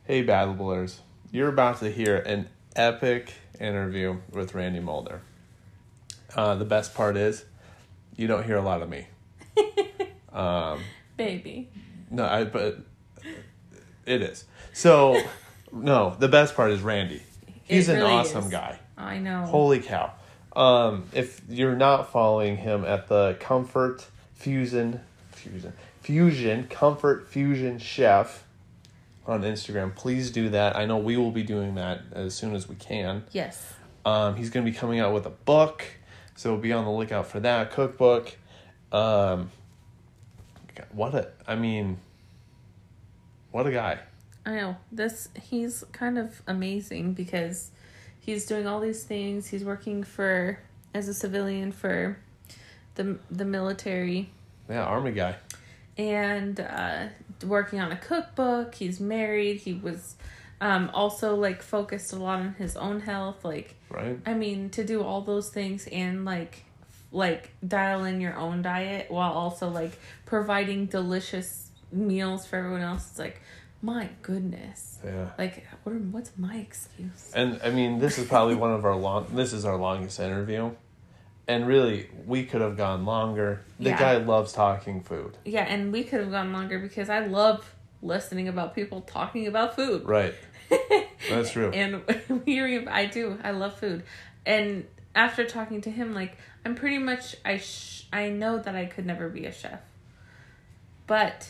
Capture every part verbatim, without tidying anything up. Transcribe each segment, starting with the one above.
Hey, Babblers. You're about to hear an epic interview with Randy Mulder. Uh, the best part is, you don't hear a lot of me. um, Baby. No, I, but it is. So, no, the best part is Randy. He's It an really awesome is. guy. I know. Holy cow. Um, if you're not following him at the Comfort Fusion, Fusion, Fusion, Comfort Fusion Chef on Instagram, please do that. I know we will be doing that as soon as we can. Yes. Um, he's going to be coming out with a book, so be on the lookout for that cookbook. Um, what a, I mean, what a guy. I know. This, he's kind of amazing because he's doing all these things. He's working for, as a civilian for the the military. Yeah, Army guy. And uh, working on a cookbook. He's married. He was um, also like focused a lot on his own health. Like, right. I mean, to do all those things and like like dial in your own diet while also like providing delicious meals for everyone else. It's like, my goodness. Yeah. Like, what are, what's my excuse? And I mean, this is probably one of our long. This is our longest interview. And really, we could have gone longer. The Yeah. guy loves talking food. Yeah, and we could have gone longer because I love listening about people talking about food. Right. That's true. And we are, I do. I love food. And after talking to him, like, I'm pretty much, I sh- I know that I could never be a chef. But,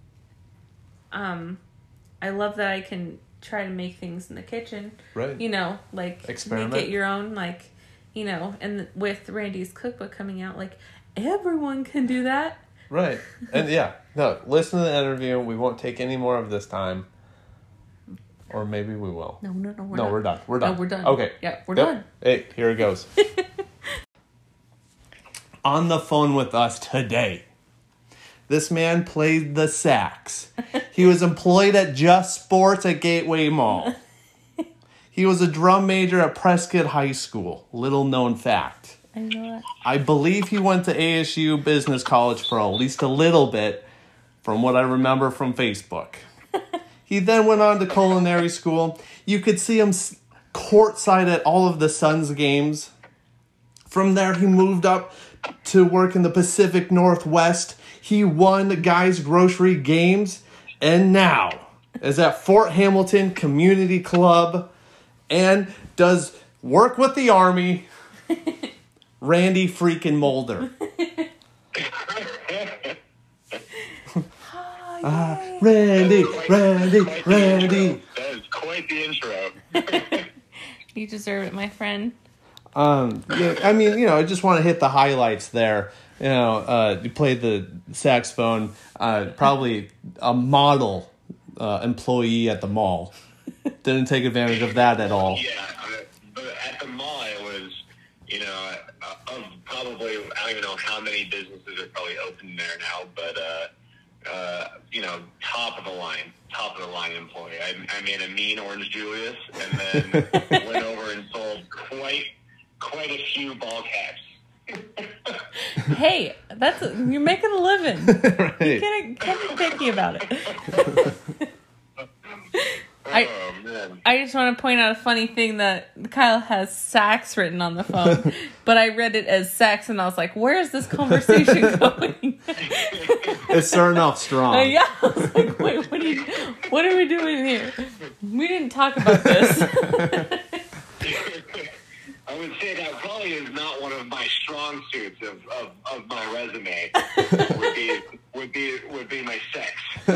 um, I love that I can try to make things in the kitchen. Right. You know, like, Experiment. make it your own, like, you know, and with Randy's cookbook coming out, like, everyone can do that. Right. And yeah, no, listen to the interview. We won't take any more of this time. Or maybe we will. No, no, no, we're no, not. we're done. We're done. No, we're done. Okay. Yeah, we're Yep. done. Hey, here it goes. On the phone with us today, this man played the sax. He was employed at Just Sports at Gateway Mall. He was a drum major at Prescott High School. Little known fact. I know that. I believe he went to A S U Business College for at least a little bit, from what I remember from Facebook. He then went on to culinary school. You could see him courtside at all of the Suns games. From there, he moved up to work in the Pacific Northwest. He won Guys Grocery Games, and now is at Fort Hamilton Community Club and does work with the Army. Randy freaking Mulder. Ah, Randy, Randy, Randy. That is quite the intro. You deserve it, my friend. Um, yeah, I mean, you know, I just want to hit the highlights there. You know, uh, you played the saxophone. Uh, probably a model uh, employee at the mall. Didn't take advantage of that at all. Yeah, I, but at the mall, it was, you know, uh, of probably, I don't even know how many businesses are probably open there now, but, uh, uh, you know, top of the line, top of the line employee. I, I made a mean Orange Julius and then went over and sold quite, quite a few ball caps. Hey, that's a, you're making a living. Right. You can't, can't be picky about it. I, Oh, man. I just want to point out a funny thing that Kyle has sax written on the phone, but I read it as sex, and I was like, "Where is this conversation going?" It's starting off strong. Uh, yeah, I was like, "Wait, what are you? What are we doing here? We didn't talk about this." I would say that probably is not one of my strong suits of, of, of my resume. would be would be would be my sex.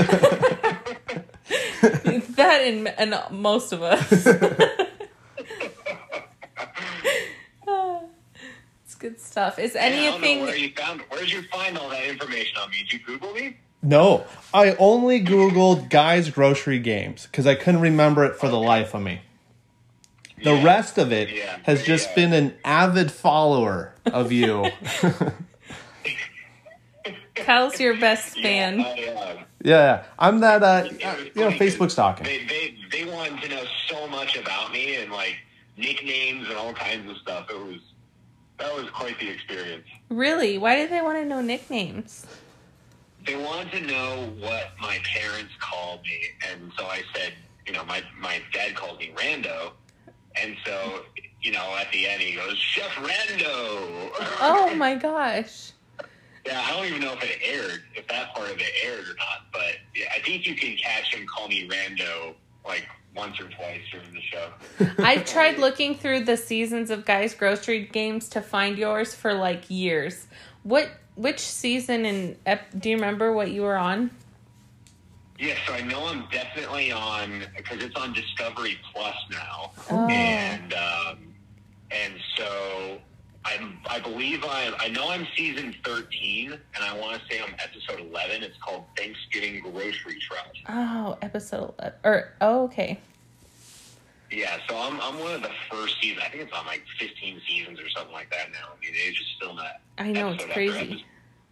That and, and most of us. It's good stuff. Is Yeah, I don't know anything? where you found where did you find all that information on me? Did you Google me? No, I only Googled Guys Grocery Games because I couldn't remember it for the life of me. The Yeah. rest of it Yeah. has just Yeah. been an avid follower of you. Kyle's your best fan. I, uh, Yeah, I'm that, uh, it was uh, you know, funny 'cause Facebook stalking. They, they they wanted to know so much about me and like nicknames and all kinds of stuff. It was that was quite the experience. Really? Why did they want to know nicknames? They wanted to know what my parents called me, and so I said you know, my, my dad calls me Rando. And so, you know, at the end he goes, Chef Rando. Oh my gosh. Yeah, I don't even know if it aired, if that part of it aired or not. But yeah, I think you can catch him call me Rando like once or twice during the show. I've tried looking through the seasons of Guys Grocery Games to find yours for like years. What, which season and ep- do you remember what you were on? Yeah, so I know I'm definitely on, because it's on Discovery Plus now. Oh. And, um, and so I'm, I believe I, I know I'm season thirteen, and I want to say I'm episode eleven. It's called Thanksgiving Grocery Trash. Oh, episode eleven. Or, oh, okay. Yeah, so I'm I'm one of the first seasons. I think it's on like fifteen seasons or something like that now. I mean, it's just still not. I know, it's crazy.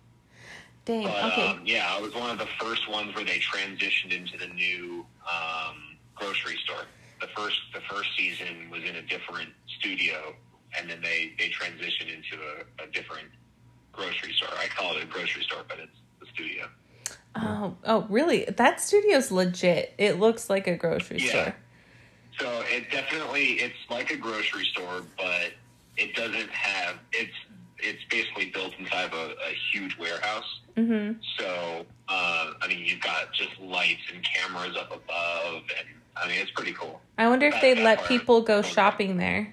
Dang, But, okay. um, yeah, I was one of the first ones where they transitioned into the new um, grocery store. The first the first season was in a different studio, and then they, they transitioned into a, a different grocery store. I call it a grocery store, but it's the studio. Oh, oh, really? That studio's legit. It looks like a grocery Yeah. store. So it definitely, it's like a grocery store, but it doesn't have, it's it's basically built inside of a, a huge warehouse. Mm-hmm. So, uh, I mean, you've got just lights and cameras up above, and I mean, it's pretty cool. I wonder if That- they that let part- people go shopping there.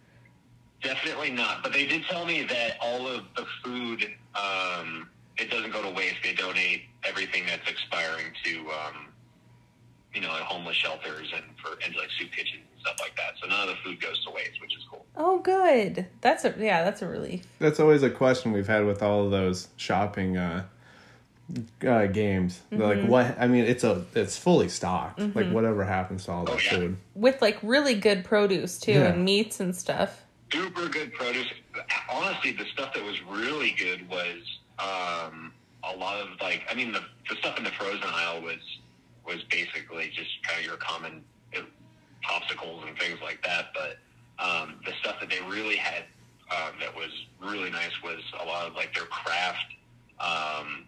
Definitely not. But they did tell me that all of the food, um, it doesn't go to waste. They donate everything that's expiring to, um, you know, like homeless shelters and for and like soup kitchens and stuff like that. So none of the food goes to waste, which is cool. Oh, good. That's a yeah. That's a relief. That's always a question we've had with all of those shopping uh, uh, games. They're like, what? I mean, it's a it's fully stocked. Like, whatever happens to all that Oh, yeah. food. With like really good produce too, Yeah. and meats and stuff. Super good produce. Honestly, the stuff that was really good was um, a lot of like, I mean, the, the stuff in the frozen aisle was was basically just kind of your common uh, popsicles and things like that. But um, the stuff that they really had um, that was really nice was a lot of like their craft, um,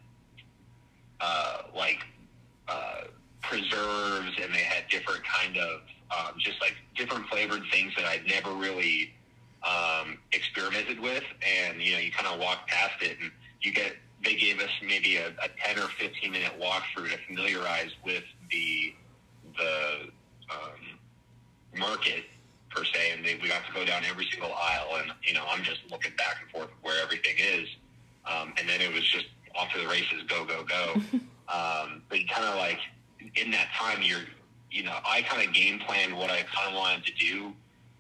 uh, like uh, preserves, and they had different kind of um, just like different flavored things that I'd never really um, experimented with. And, you know, you kind of walk past it and you get, they gave us maybe a, a ten or fifteen minute walkthrough to familiarize with the, the, um, market per se. And they, we got to go down every single aisle, and, you know, I'm just looking back and forth where everything is. Um, and then it was just off to the races, go, go, go. um, but you kind of like, in that time, you're, you know, I kind of game planned what I kind of wanted to do,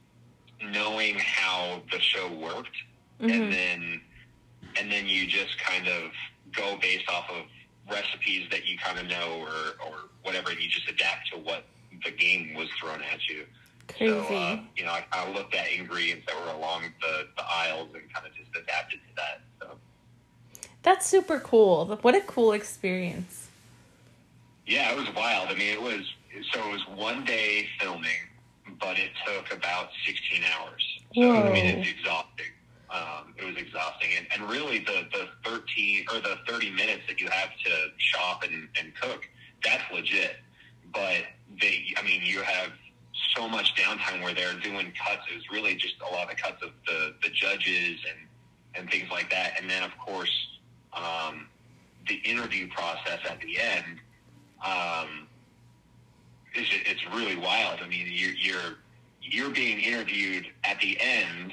knowing how the show worked, Mm-hmm. and then and then you just kind of go based off of recipes that you kind of know, or or whatever, and you just adapt to what the game was thrown at you. Crazy. So, uh, you know, I, I looked at ingredients that were along the, the aisles and kind of just adapted to that. So, That's super cool. What a cool experience. yeah, it was wild. I mean, it was, so it was one day filming, but it took about sixteen hours. So, I mean, Whoa. it's exhausting. Um, it was exhausting. And, and really, the, the thirteen or the thirty minutes that you have to shop and, and cook, that's legit. But they, I mean, you have so much downtime where they're doing cuts. It was really just a lot of cuts of the, the judges and, and things like that. And then, of course, um, the interview process at the end, um, is it's really wild. I mean, you're, you're, you're being interviewed at the end,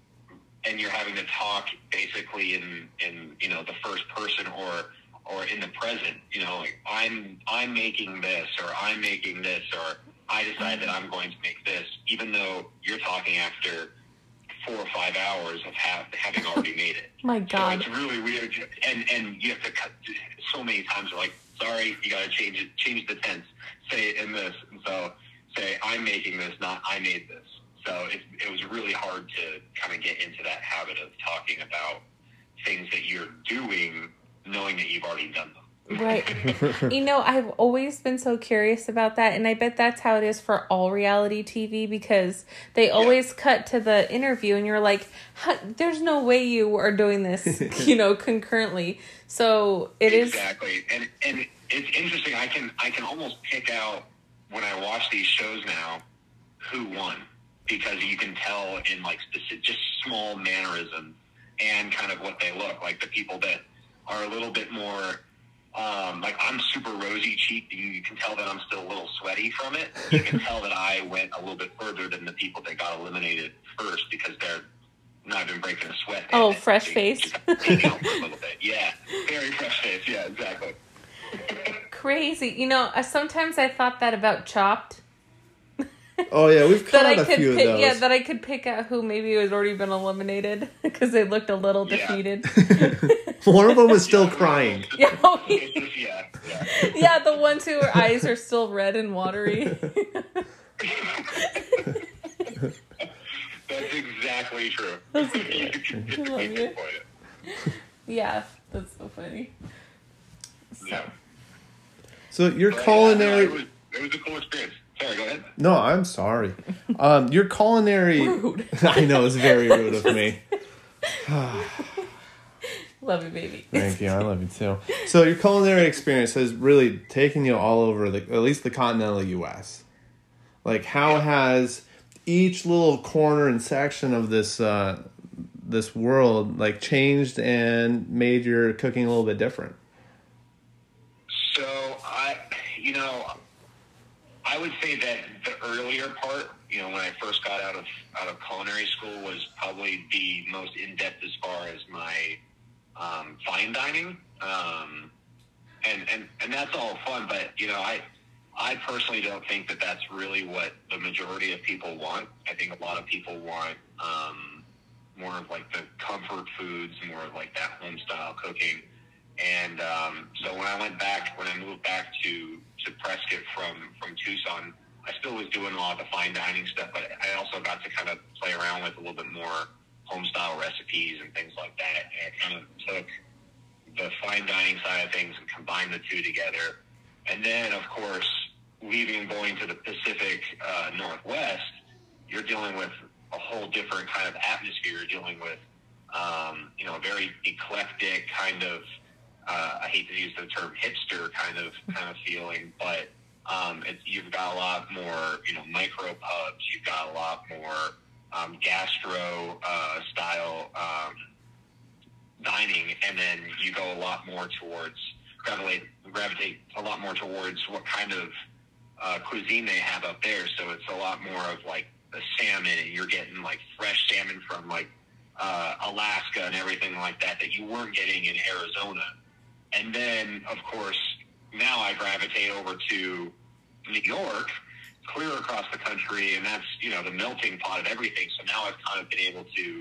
and you're having to talk basically in, in, you know, the first person or, or in the present, you know, like I'm, I'm making this, or I'm making this, or I decide that I'm going to make this, even though you're talking after four or five hours of have, having already made it. My God. So it's really weird. And, and you have to cut so many times, like, sorry, you got to change it, change the tense, say it in this. And so say, I'm making this, not I made this. So it, it was really hard to kind of get into that habit of talking about things that you're doing, knowing that you've already done them. Right. You know, I've always been so curious about that, and I bet that's how it is for all reality T V, because they always cut to the interview and you're like, "Huh, there's no way you are doing this, you know, concurrently." So it is. Exactly. And and it's interesting. I can I can almost pick out when I watch these shows now, who won, because you can tell in like specific, just small mannerisms and kind of what they look like. The people that are a little bit more, um, like I'm super rosy cheeked. You, you can tell that I'm still a little sweaty from it. You can tell that I went a little bit further than the people that got eliminated first, because they're not even breaking a sweat. Oh, it. fresh they, face. Just take out a little bit. Yeah, very fresh face. Yeah, exactly. Crazy. You know, uh, sometimes I thought that about Chopped. Oh yeah, we've that caught I a could few pick, of those. yeah, that I could pick out who maybe has already been eliminated because they looked a little Yeah. defeated. One of them was still crying. Yeah, oh, It's just, yeah, yeah. yeah, the ones whose eyes are still red and watery. That's exactly true. That's You good. can I just love pinpoint it. it. Yeah, that's so funny. So, Yeah. So your But, culinary. Yeah, no, it, was, it was a cool experience. Sorry, go ahead. No, I'm sorry. Um, your culinary. rude. I know it's very rude of me. Love you, baby. Thank you. I love you too. So your culinary experience has really taken you all over the, at least the continental U S. Like, how Yeah. has each little corner and section of this uh, this world like changed and made your cooking a little bit different? So I, you know, I would say that the earlier part, you know, when I first got out of out of culinary school, was probably the most in depth as far as my um, fine dining, um, and and and that's all fun. But you know, I I personally don't think that that's really what the majority of people want. I think a lot of people want um, more of like the comfort foods, more of like that home style cooking. And um, so when I went back, when I moved back to, to Prescott from, from Tucson, I still was doing a lot of the fine dining stuff, but I also got to kind of play around with a little bit more home style recipes and things like that. And I kind of took the fine dining side of things and combined the two together. And then, of course, leaving and going to the Pacific uh, Northwest, you're dealing with a whole different kind of atmosphere. You're dealing with, um, you know, a very eclectic kind of, Uh, I hate to use the term hipster kind of kind of feeling, but um, it's, you've got a lot more, you know, micro pubs. You've got a lot more um, gastro uh, style um, dining, and then you go a lot more towards gravitate gravitate a lot more towards what kind of uh, cuisine they have up there. So it's a lot more of like the salmon, and you're getting like fresh salmon from like uh, Alaska and everything like that that you weren't getting in Arizona. And then, of course, now I gravitate over to New York, clear across the country, and that's, you know, the melting pot of everything. So now I've kind of been able to,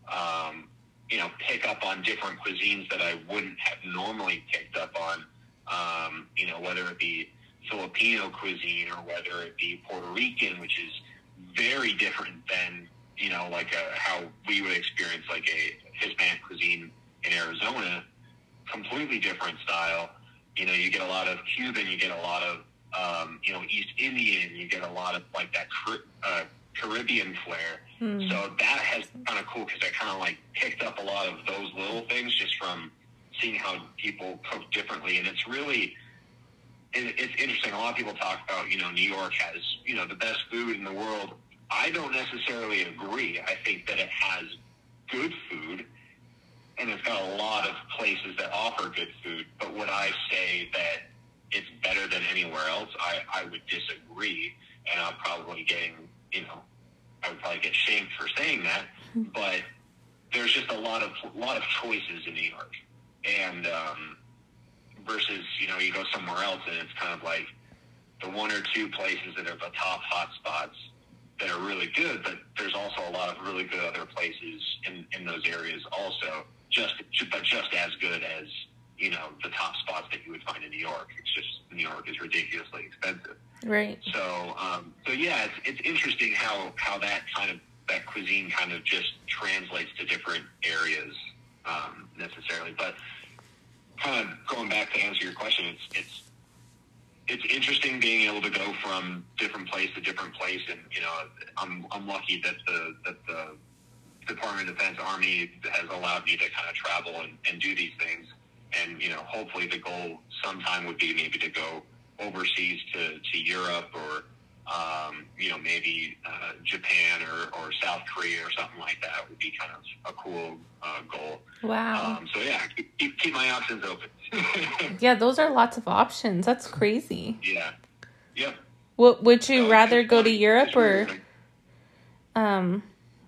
um, you know, pick up on different cuisines that I wouldn't have normally picked up on, um, you know, whether it be Filipino cuisine or whether it be Puerto Rican, which is very different than, you know, like a, how we would experience like a Hispanic cuisine in Arizona. Completely different style. You know, you get a lot of Cuban, you get a lot of, um, you know, East Indian, you get a lot of like that Car- uh, Caribbean flair. Mm. So that has been kind of cool because I kind of like picked up a lot of those little things just from seeing how people cook differently. And it's really, it, it's interesting. A lot of people talk about, you know, New York has, you know, the best food in the world. I don't necessarily agree. I think that it has good food, and it's got a lot of places that offer good food. But would I say that it's better than anywhere else? I, I would disagree, and I'm probably getting, you know, I would probably get shamed for saying that. But there's just a lot of a lot of choices in New York, and um, versus, you know, you go somewhere else and it's kind of like the one or two places that are the top hot spots that are really good. But there's also a lot of really good other places in in those areas also. Just, but just as good as, you know, the top spots that you would find in New York. It's just New York is ridiculously expensive. Right. So, um, so yeah, it's it's interesting how how that kind of that cuisine kind of just translates to different areas um, necessarily. But kind of going back to answer your question, it's it's it's interesting being able to go from different place to different place, and you know, I'm I'm lucky that the that the Department of Defense Army has allowed me to kind of travel and, and do these things. And, you know, hopefully the goal sometime would be maybe to go overseas to, to Europe or, um, you know, maybe uh, Japan or, or South Korea or something like that would be kind of a cool uh, goal. Wow. Um, so, yeah, keep, keep, keep my options open. Yeah, those are lots of options. That's crazy. Yeah. Yep. What, would you So rather it's go to fun. Europe It's or really fun. um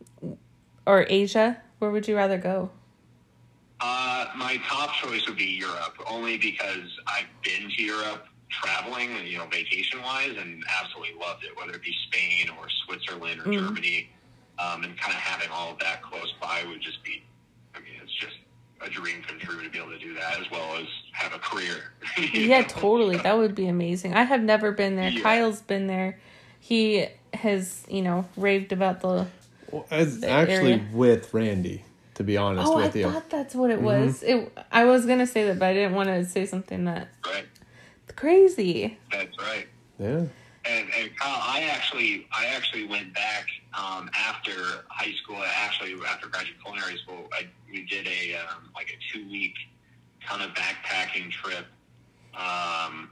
or Asia? Where would you rather go? Uh, my top choice would be Europe, only because I've been to Europe traveling, you know, vacation-wise, and absolutely loved it, whether it be Spain or Switzerland or Mm. Germany. Um, and kind of having all of that close by would just be, I mean, it's just a dream come true to be able to do that, as well as have a career. you Yeah, know? totally. That would be amazing. I have never been there. Yeah. Kyle's been there. He has, you know, raved about the... Well, it's The actually area. with Randy, to be honest Oh, I with you. thought that's what it was. It. I was going to say that, but I didn't want to say something that... Right. Crazy. That's right. Yeah. And, and Kyle, I actually, I actually went back um, after high school. Actually, after graduate culinary school, I, we did a um, like a two week kind of backpacking trip um,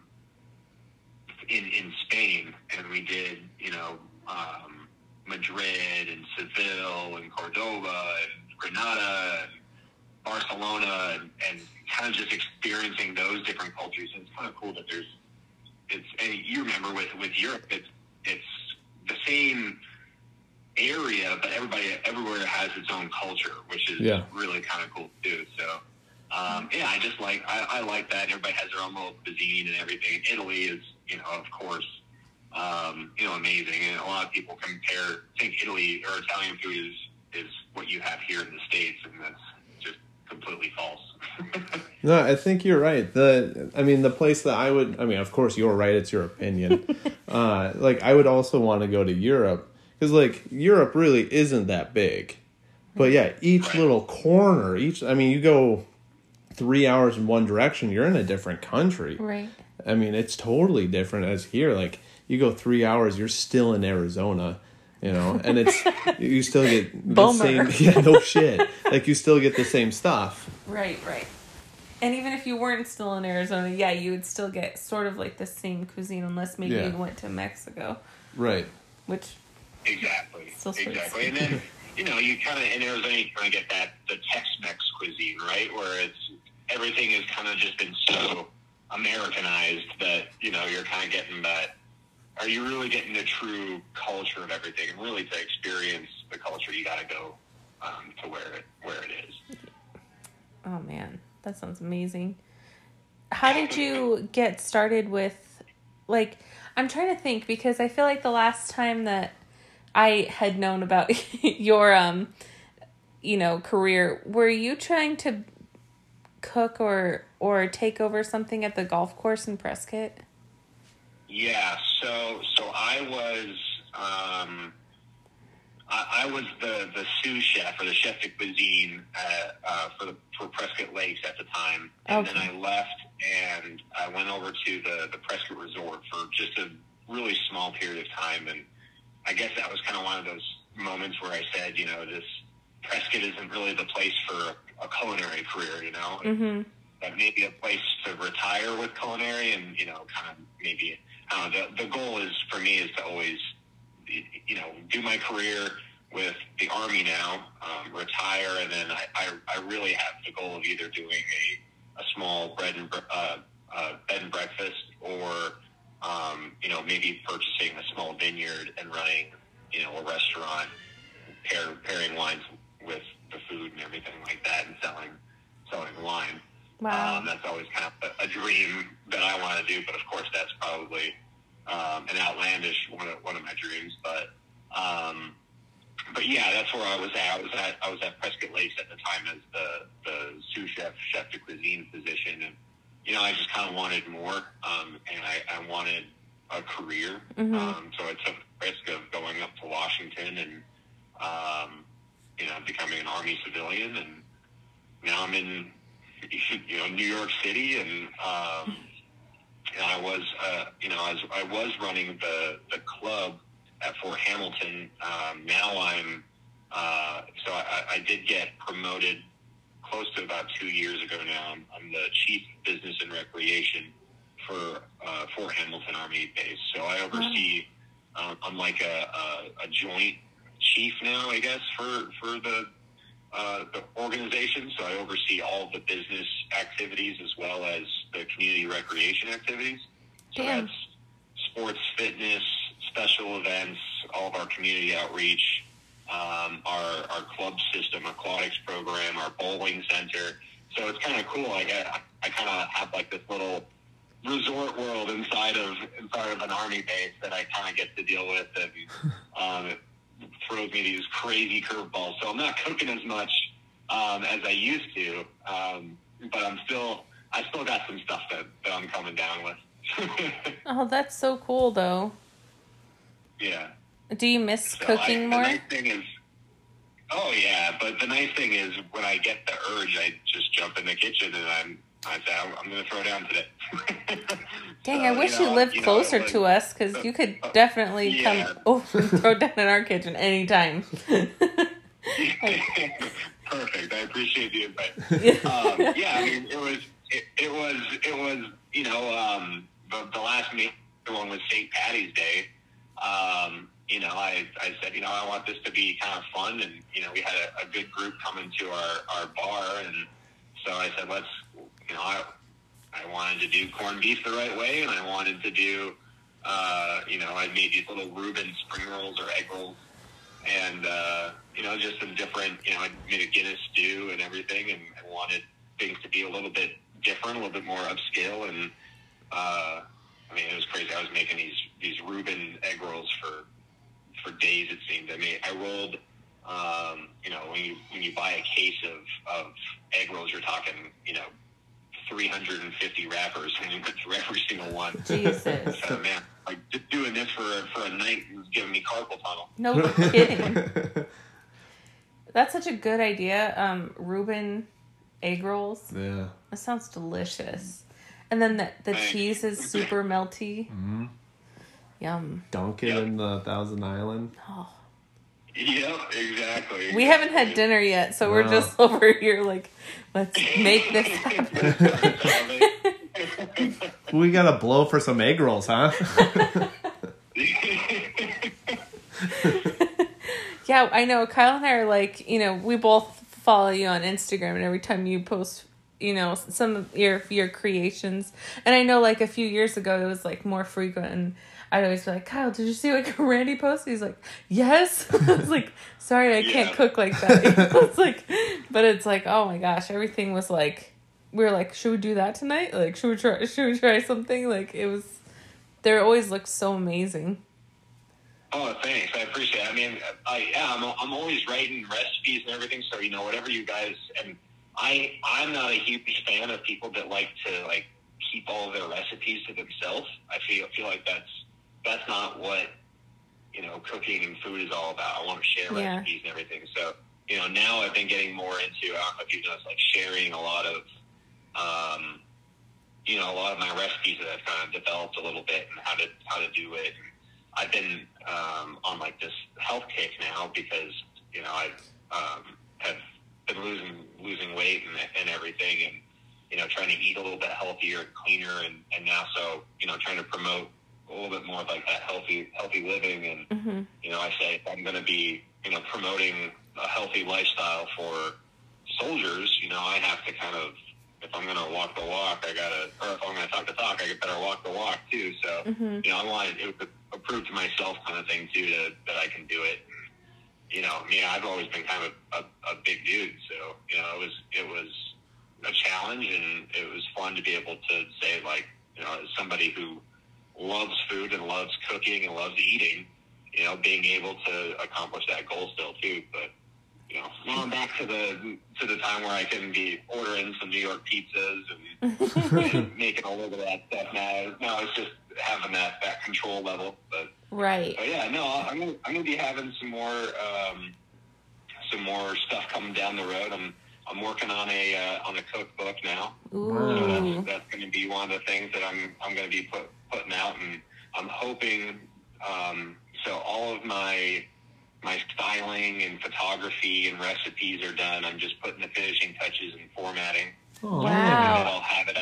in in Spain, and we did, you know, um, Madrid and Seville and Cordoba and Granada and Barcelona, and, and kind of just experiencing those different cultures. And it's kind of cool that there's. It's, and you remember with, with Europe, it's, it's the same area, but everybody everywhere has its own culture, which is Yeah. really kind of cool too. So, um, yeah, I just like, I, I like that. Everybody has their own little cuisine and everything. Italy is, you know, of course, um, you know, amazing. And a lot of people compare, think Italy or Italian food is, is what you have here in the States, and that's just completely false. No, I think you're right. The, I mean, the place that I would, I mean, of course you're right. It's your opinion. uh, like I would also want to go to Europe because like Europe really isn't that big, but yeah, each Right. little corner, each, I mean, you go three hours in one direction, you're in a different country. Right. I mean, it's totally different as here. Like you go three hours, you're still in Arizona, you know, and it's, you still get the Bummer. same, yeah, no shit. Like you still get the same stuff. Right, right. And even if you weren't still in Arizona, yeah, you would still get sort of like the same cuisine, unless maybe Yeah. you went to Mexico, Right. which Exactly. Still sweet. Exactly. And then, you know, you kind of, in Arizona, you kind of get that, the Tex-Mex cuisine, right? Where it's, everything has kind of just been so Americanized that, you know, you're kind of getting that, are you really getting the true culture of everything? And really to experience the culture, you got to go um, to where it, where it is. oh man, that sounds amazing. How did you get started with, like, I'm trying to think because I feel like the last time that I had known about your, um, you know, career, were you trying to cook or or take over something at the golf course in Prescott? Yeah, so so I was um, I, I was the, the sous chef or the chef de cuisine at, uh, for the for Prescott Lakes at the time, and Okay. then I left and I went over to the the Prescott Resort for just a really small period of time, and I guess that was kind of one of those moments where I said, you know, this Prescott isn't really the place for a culinary career, you know. Mm-hmm. That maybe a place to retire with culinary, and you know, kind of maybe I don't know. The, the goal is for me is to always, you know, do my career with the Army now, um, retire, and then I, I I really have the goal of either doing a a small bread and bre- uh, uh, bed and breakfast, or um, you know, maybe purchasing a small vineyard and running, you know, a restaurant, pair, pairing wines with the food and everything like that, and selling selling wine. Wow. Um, that's always kind of a, a dream that I want to do, but of course that's probably um, an outlandish one of one of my dreams. But um, but yeah, that's where I was at. I was at I was at Prescott Lakes at the time as the the sous chef, chef de cuisine position, and you know I just kind of wanted more, um, and I, I wanted a career. Mm-hmm. Um, so I took the risk of going up to Washington and um, you know becoming an Army civilian, and now I'm in. You know, New York City, and um, you know, I was, uh, you know, I was, I was running the the club at Fort Hamilton. Um, now I'm, uh, so I, I did get promoted close to about two years ago. Now I'm, I'm the chief of business and recreation for uh, Fort Hamilton Army Base. So I oversee. Uh, I'm like a, a a joint chief now, I guess, for for the uh, the organization. So I oversee all the business activities as well as the community recreation activities. So Damn. that's sports, fitness, special events, all of our community outreach, um, our our club system, aquatics program, our bowling center. So it's kind of cool. Like I, I kind of have like this little resort world inside of inside of an army base that I kind of get to deal with, and um, it throws me these crazy curveballs. So I'm not cooking as much um, as I used to, um, but I'm still I still got some stuff that, that I'm coming down with. Oh, that's so cool, though. Yeah. Do you miss So cooking I, more? The nice thing is, oh yeah, but the nice thing is when I get the urge, I just jump in the kitchen and I'm I say I'm, I'm going to throw down today. Dang, So, I wish you, you, know, lived you know, closer like, to us, because you could uh, definitely yeah. come over and throw down in our kitchen anytime. Perfect. I appreciate the invite. Um, yeah, I mean, it was, it, it was, it was, you know, um, the, the last meeting one was Saint Patty's Day. Um, you know, I, I said, you know, I want this to be kind of fun. And, you know, we had a, a good group coming to our, our bar. And so I said, let's, you know, I, I wanted to do corned beef the right way. And I wanted to do, uh, you know, I made these little Reuben spring rolls or egg rolls. And, uh, you know, just some different, you know, I made a Guinness stew and everything, and I wanted things to be a little bit different, a little bit more upscale. And, uh, I mean, it was crazy. I was making these, these Reuben egg rolls for, for days, it seemed. I mean, I rolled, um, you know, when you, when you buy a case of, of egg rolls, you're talking, you know, three hundred fifty wrappers, and you went through every single one. Jesus. So, man, like, just doing this for, for a night was giving me carpal tunnel. No kidding. That's such a good idea. Um, Reuben egg rolls. Yeah. That sounds delicious. And then the, the Thanks. cheese is super melty. Mm-hmm. Yum. Dunk it Yep. in the Thousand Island. Oh. Yep, exactly. We haven't had dinner yet, so we're No. just over here like, let's make this happen. We gotta blow for some egg rolls, huh? Yeah, I know. Kyle and I are like, you know, we both follow you on Instagram, and every time you post, you know, some of your your creations, and I know like a few years ago it was like more frequent, and I'd always be like, Kyle, did you see what Randy posted? He's like, yes. I was like, sorry, I can't Yeah. cook like that. It's like, but it's like, oh my gosh, everything was like, we were like, should we do that tonight? Like, should we try? Should we try something? Like, it was. They always look so amazing. Oh, thanks. I appreciate it. I mean, I, yeah, I'm, I'm always writing recipes and everything, so, you know, whatever you guys, and I, I'm not a huge fan of people that like to, like, keep all of their recipes to themselves. I feel, feel like that's, that's not what, you know, cooking and food is all about. I want to share Yeah. recipes and everything. So, you know, now I've been getting more into, I don't know if you've noticed, like, sharing a lot of, um, you know, a lot of my recipes that I've kind of developed a little bit and how to, how to do it. I've been um, on like this health kick now because, you know, I um, have been losing losing weight and, and everything, and, you know, trying to eat a little bit healthier and cleaner, and, and now so, you know, trying to promote a little bit more of like that healthy healthy living. And, Mm-hmm. you know, I say if I'm going to be, you know, promoting a healthy lifestyle for soldiers, you know, I have to kind of, if I'm going to walk the walk, I got to, or if I'm going to talk the talk, I better walk the walk too. So, Mm-hmm. you know, I wanted it was a prove to myself kind of thing too, to, that I can do it. You know, I mean, I've always been kind of a, a big dude, so, you know, it was, it was a challenge, and it was fun to be able to say, like, you know, as somebody who loves food and loves cooking and loves eating, you know, being able to accomplish that goal still too. But, you know, now I'm back to the to the time where I can be ordering some New York pizzas and, and making a little bit of that stuff now. No, it's just having that, that control level. But, Right. but yeah, no, I'm gonna I'm gonna be having some more um, some more stuff coming down the road. I'm I'm working on a uh, on a cookbook now. So Ooh. that's, that's going to be one of the things that I'm I'm going to be put, putting out, and I'm hoping. Um, so all of my my styling and photography and recipes are done. I'm just putting the finishing touches and formatting, Oh, Wow. and then I'll have it out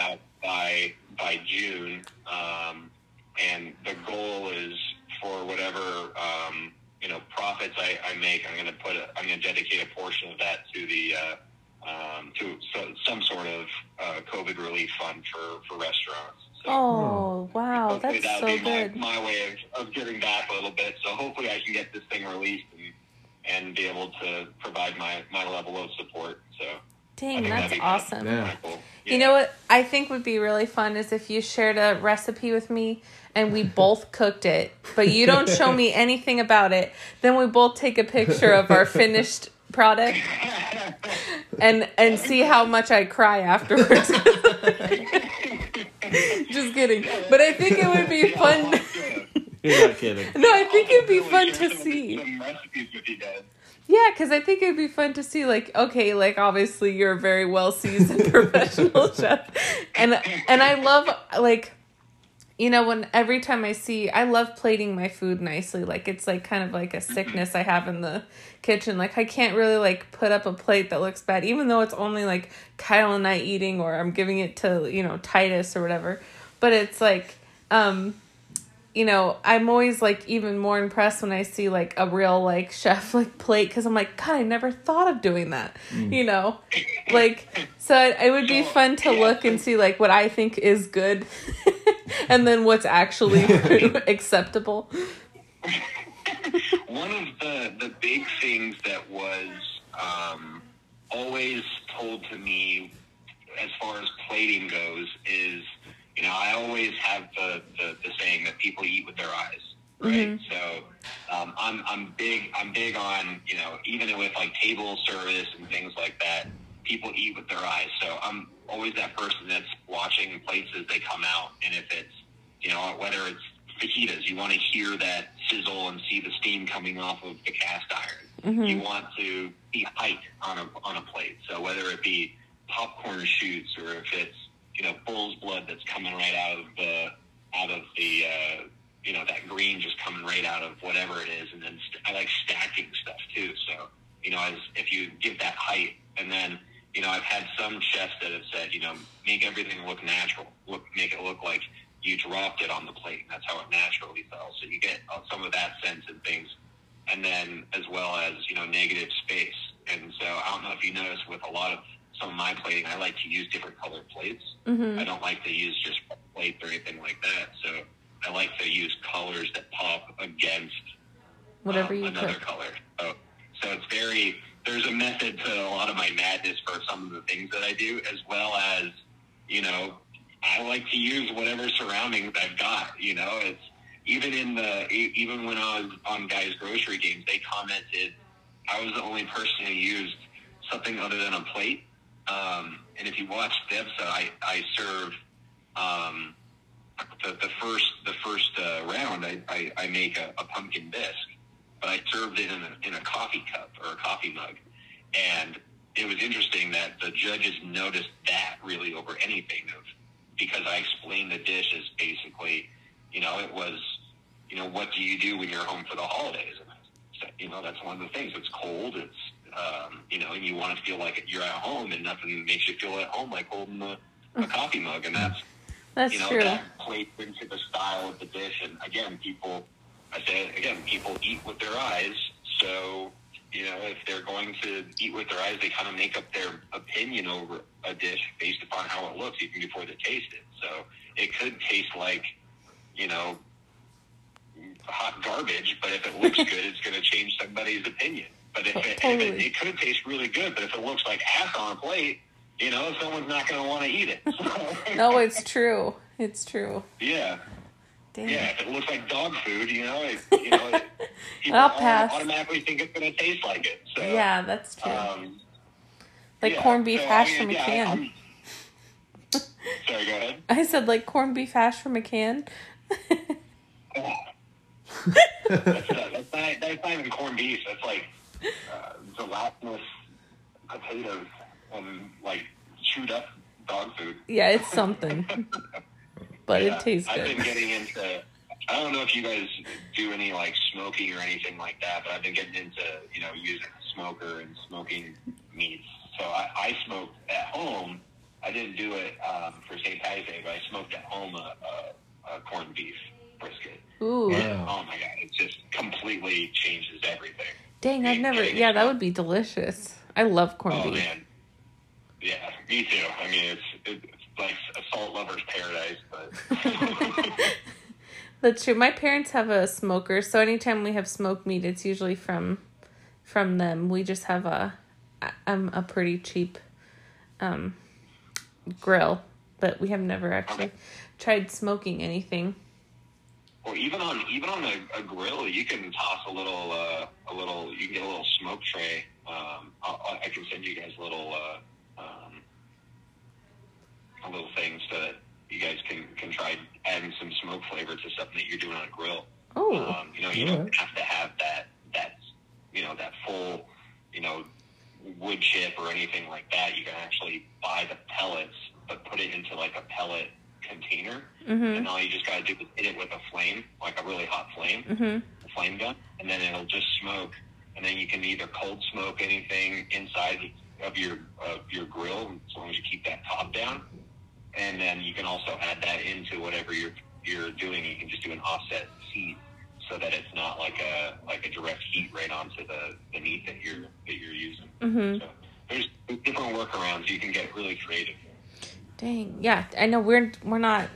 by by June, um, and the goal is for whatever um, you know profits I, I make, I'm going to put a, I'm going to dedicate a portion of that to the uh, um, to so, some sort of uh, COVID relief fund for, for restaurants. So Oh, wow, hopefully that's that'll so be my, good. my way of, of giving back a little bit. So hopefully I can get this thing released and, and be able to provide my, my level of support. So I Dang, think that's that'd be awesome. kinda- Yeah. kinda cool. You Yeah. know what I think would be really fun is if you shared a recipe with me and we both cooked it, but you don't show me anything about it. Then we both take a picture of our finished product and and see how much I cry afterwards. Just kidding. But I think it would be fun. You're not kidding. No, I think it'd be Really fun share to some- see. Some recipes with you guys. Yeah, because I think it'd be fun to see, like, okay, like, obviously you're a very well-seasoned professional chef. And and I love, like, you know, when every time I see, I love plating my food nicely. Like, it's, like, kind of like a sickness I have in the kitchen. Like, I can't really, like, put up a plate that looks bad, even though it's only, like, Kyle and I eating, or I'm giving it to, you know, Titus or whatever. But it's, like, um... you know, I'm always, like, even more impressed when I see, like, a real, like, chef, like, plate. Because I'm like, God, I never thought of doing that. You know? Like, so it, it would be fun to look and see, like, what I think is good. And then what's actually acceptable. One of the, the big things that was um, always told to me as far as plating goes is, you know, I always have the, the, the saying that people eat with their eyes, right? Mm-hmm. So um, I'm I'm big I'm big on, you know, even with like table service and things like that, people eat with their eyes. So I'm always that person that's watching plates as they come out, and if it's, you know, whether it's fajitas, you want to hear that sizzle and see the steam coming off of the cast iron. Mm-hmm. You want to see height on a on a plate. So whether it be popcorn shoots or if it's, you know, bull's blood that's coming right out of the, out of the, uh, you know, that green just coming right out of whatever it is. And then st- I like stacking stuff too. So, you know, as if you give that height, and then, you know, I've had some chefs that have said, you know, make everything look natural, look, make it look like you dropped it on the plate. And that's how it naturally fell. So you get uh, some of that sense and things. And then as well as, you know, negative space. And so I don't know if you notice with a lot of some of my plating, I like to use different colored plates. Mm-hmm. I don't like to use just plates or anything like that. So I like to use colors that pop against Whatever um, you another cook. color. So, so it's very, there's a method to a lot of my madness for some of the things that I do, as well as, you know, I like to use whatever surroundings I've got. You know, it's even in the, e- even when I was on Guys Grocery Games, they commented I was the only person who used something other than a plate. Um, and if you watch the episode, I, I serve um, the, the first the first uh, round. I, I, I make a, a pumpkin bisque, but I served it in a, in a coffee cup or a coffee mug. And it was interesting that the judges noticed that really over anything, of because I explained the dish as basically, you know, it was, you know, what do you do when you're home for the holidays? And I said, you know, that's one of the things. It's cold. It's Um, you know, and you want to feel like you're at home, and nothing makes you feel at home like holding a, a coffee mug. And that's, That's you know, true. that plays into the style of the dish. And again, people, I say again, people eat with their eyes. So, you know, if they're going to eat with their eyes, they kind of make up their opinion over a dish based upon how it looks, even before they taste it. So it could taste like, you know, hot garbage, but if it looks good, it's going to change somebody's opinion. But if it, Totally. if it, it could taste really good, but if it looks like ass on a plate, you know, someone's not going to want to eat it. So, No, it's true. It's true. yeah, Damn. yeah. If it looks like dog food, you know, it, you know, it, people I'll au- pass. automatically think it's going to taste like it. So, Yeah, that's true. um, like yeah. corned beef So, hash I mean, from a yeah, can. I'm- Sorry, go ahead. I said like corned beef hash from a can. Oh. that's, uh, that's, not, that's not even corned beef. That's like uh, gelatinous potatoes and like chewed up dog food. Yeah, it's something. But Yeah, it tastes I've good. been getting into, I don't know if you guys do any like smoking or anything like that, but I've been getting into, you know, using a smoker and smoking meats. So I, I smoke at home. I didn't do it um, for Saint Patty's Day, but I smoked at home a, a, a corned beef brisket. Ooh. And, oh my God, it just completely changes everything. Dang, I've never. Yeah, that would be delicious. I love corned oh, beef. Man. Yeah, me too. I mean, it's it's like a salt lover's paradise, but. That's true. My parents have a smoker, so anytime we have smoked meat, it's usually from from them. We just have a um a pretty cheap um grill, but we have never actually okay. tried smoking anything. Well, even on even on a, a grill, you can toss a little uh, a little. You can get a little smoke tray. Um, I'll, I can send you guys a little uh, um, a little thing so that you guys can, can try adding some smoke flavor to something that you're doing on a grill. Oh, um, you know, you yeah. don't have to have that that you know that full you know wood chip or anything like that. You can actually buy the pellets, but put it into like a pellet container, mm-hmm. and all you just got to do is hit it with a flame, like a really hot flame, mm-hmm. a flame gun, and then it'll just smoke. And then you can either cold smoke anything inside of your of your grill, as long as you keep that top down. And then you can also add that into whatever you're you're doing. You can just do an offset heat, so that it's not like a like a direct heat right onto the, the meat that you're that you're using. Mm-hmm. So there's different workarounds. You can get really creative. Dang, yeah, I know we're we're not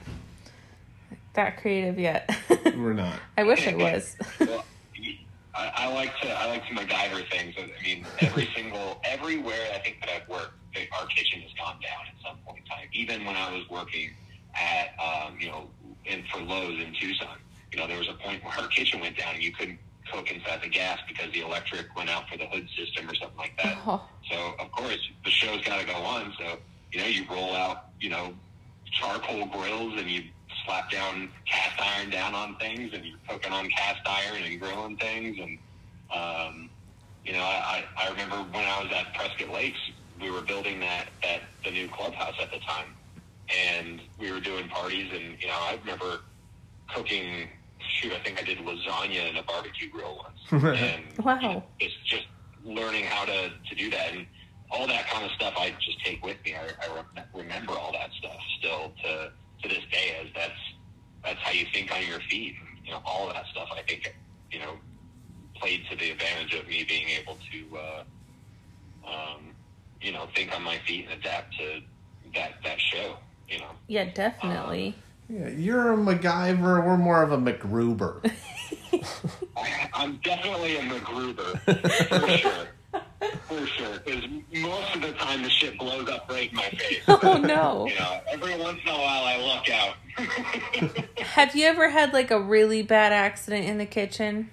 that creative yet. We're not. I wish it was. Well, I, I like to I like to MacGyver things. I mean, every single everywhere I think that I've worked, our kitchen has gone down at some point in time. Even when I was working at um, you know in for Lowe's in Tucson, you know there was a point where our kitchen went down and you couldn't cook inside the gas because the electric went out for the hood system or something like that. Oh. So of course the show's got to go on. So you know you roll out you know charcoal grills and you slap down cast iron down on things, and you're cooking on cast iron and grilling things. And, um, you know, I, I remember when I was at Prescott Lakes, we were building that, that, the new clubhouse at the time, and we were doing parties, and, you know, I remember cooking, shoot, I think I did lasagna in a barbecue grill once. And wow. You know, it's just learning how to, to do that. And all that kind of stuff I just take with me. I, I re- remember all that stuff still to, to this day, as that's that's how you think on your feet. You know, all of that stuff I think you know played to the advantage of me being able to uh, um, you know think on my feet and adapt to that that show. You know. Yeah, definitely. Um, Yeah, you're a MacGyver. We're more of a MacGruber. I, I'm definitely a MacGruber for sure. For sure, because most of the time the shit blows up right in my face. Oh no! You know, every once in a while I luck out. Have you ever had like a really bad accident in the kitchen?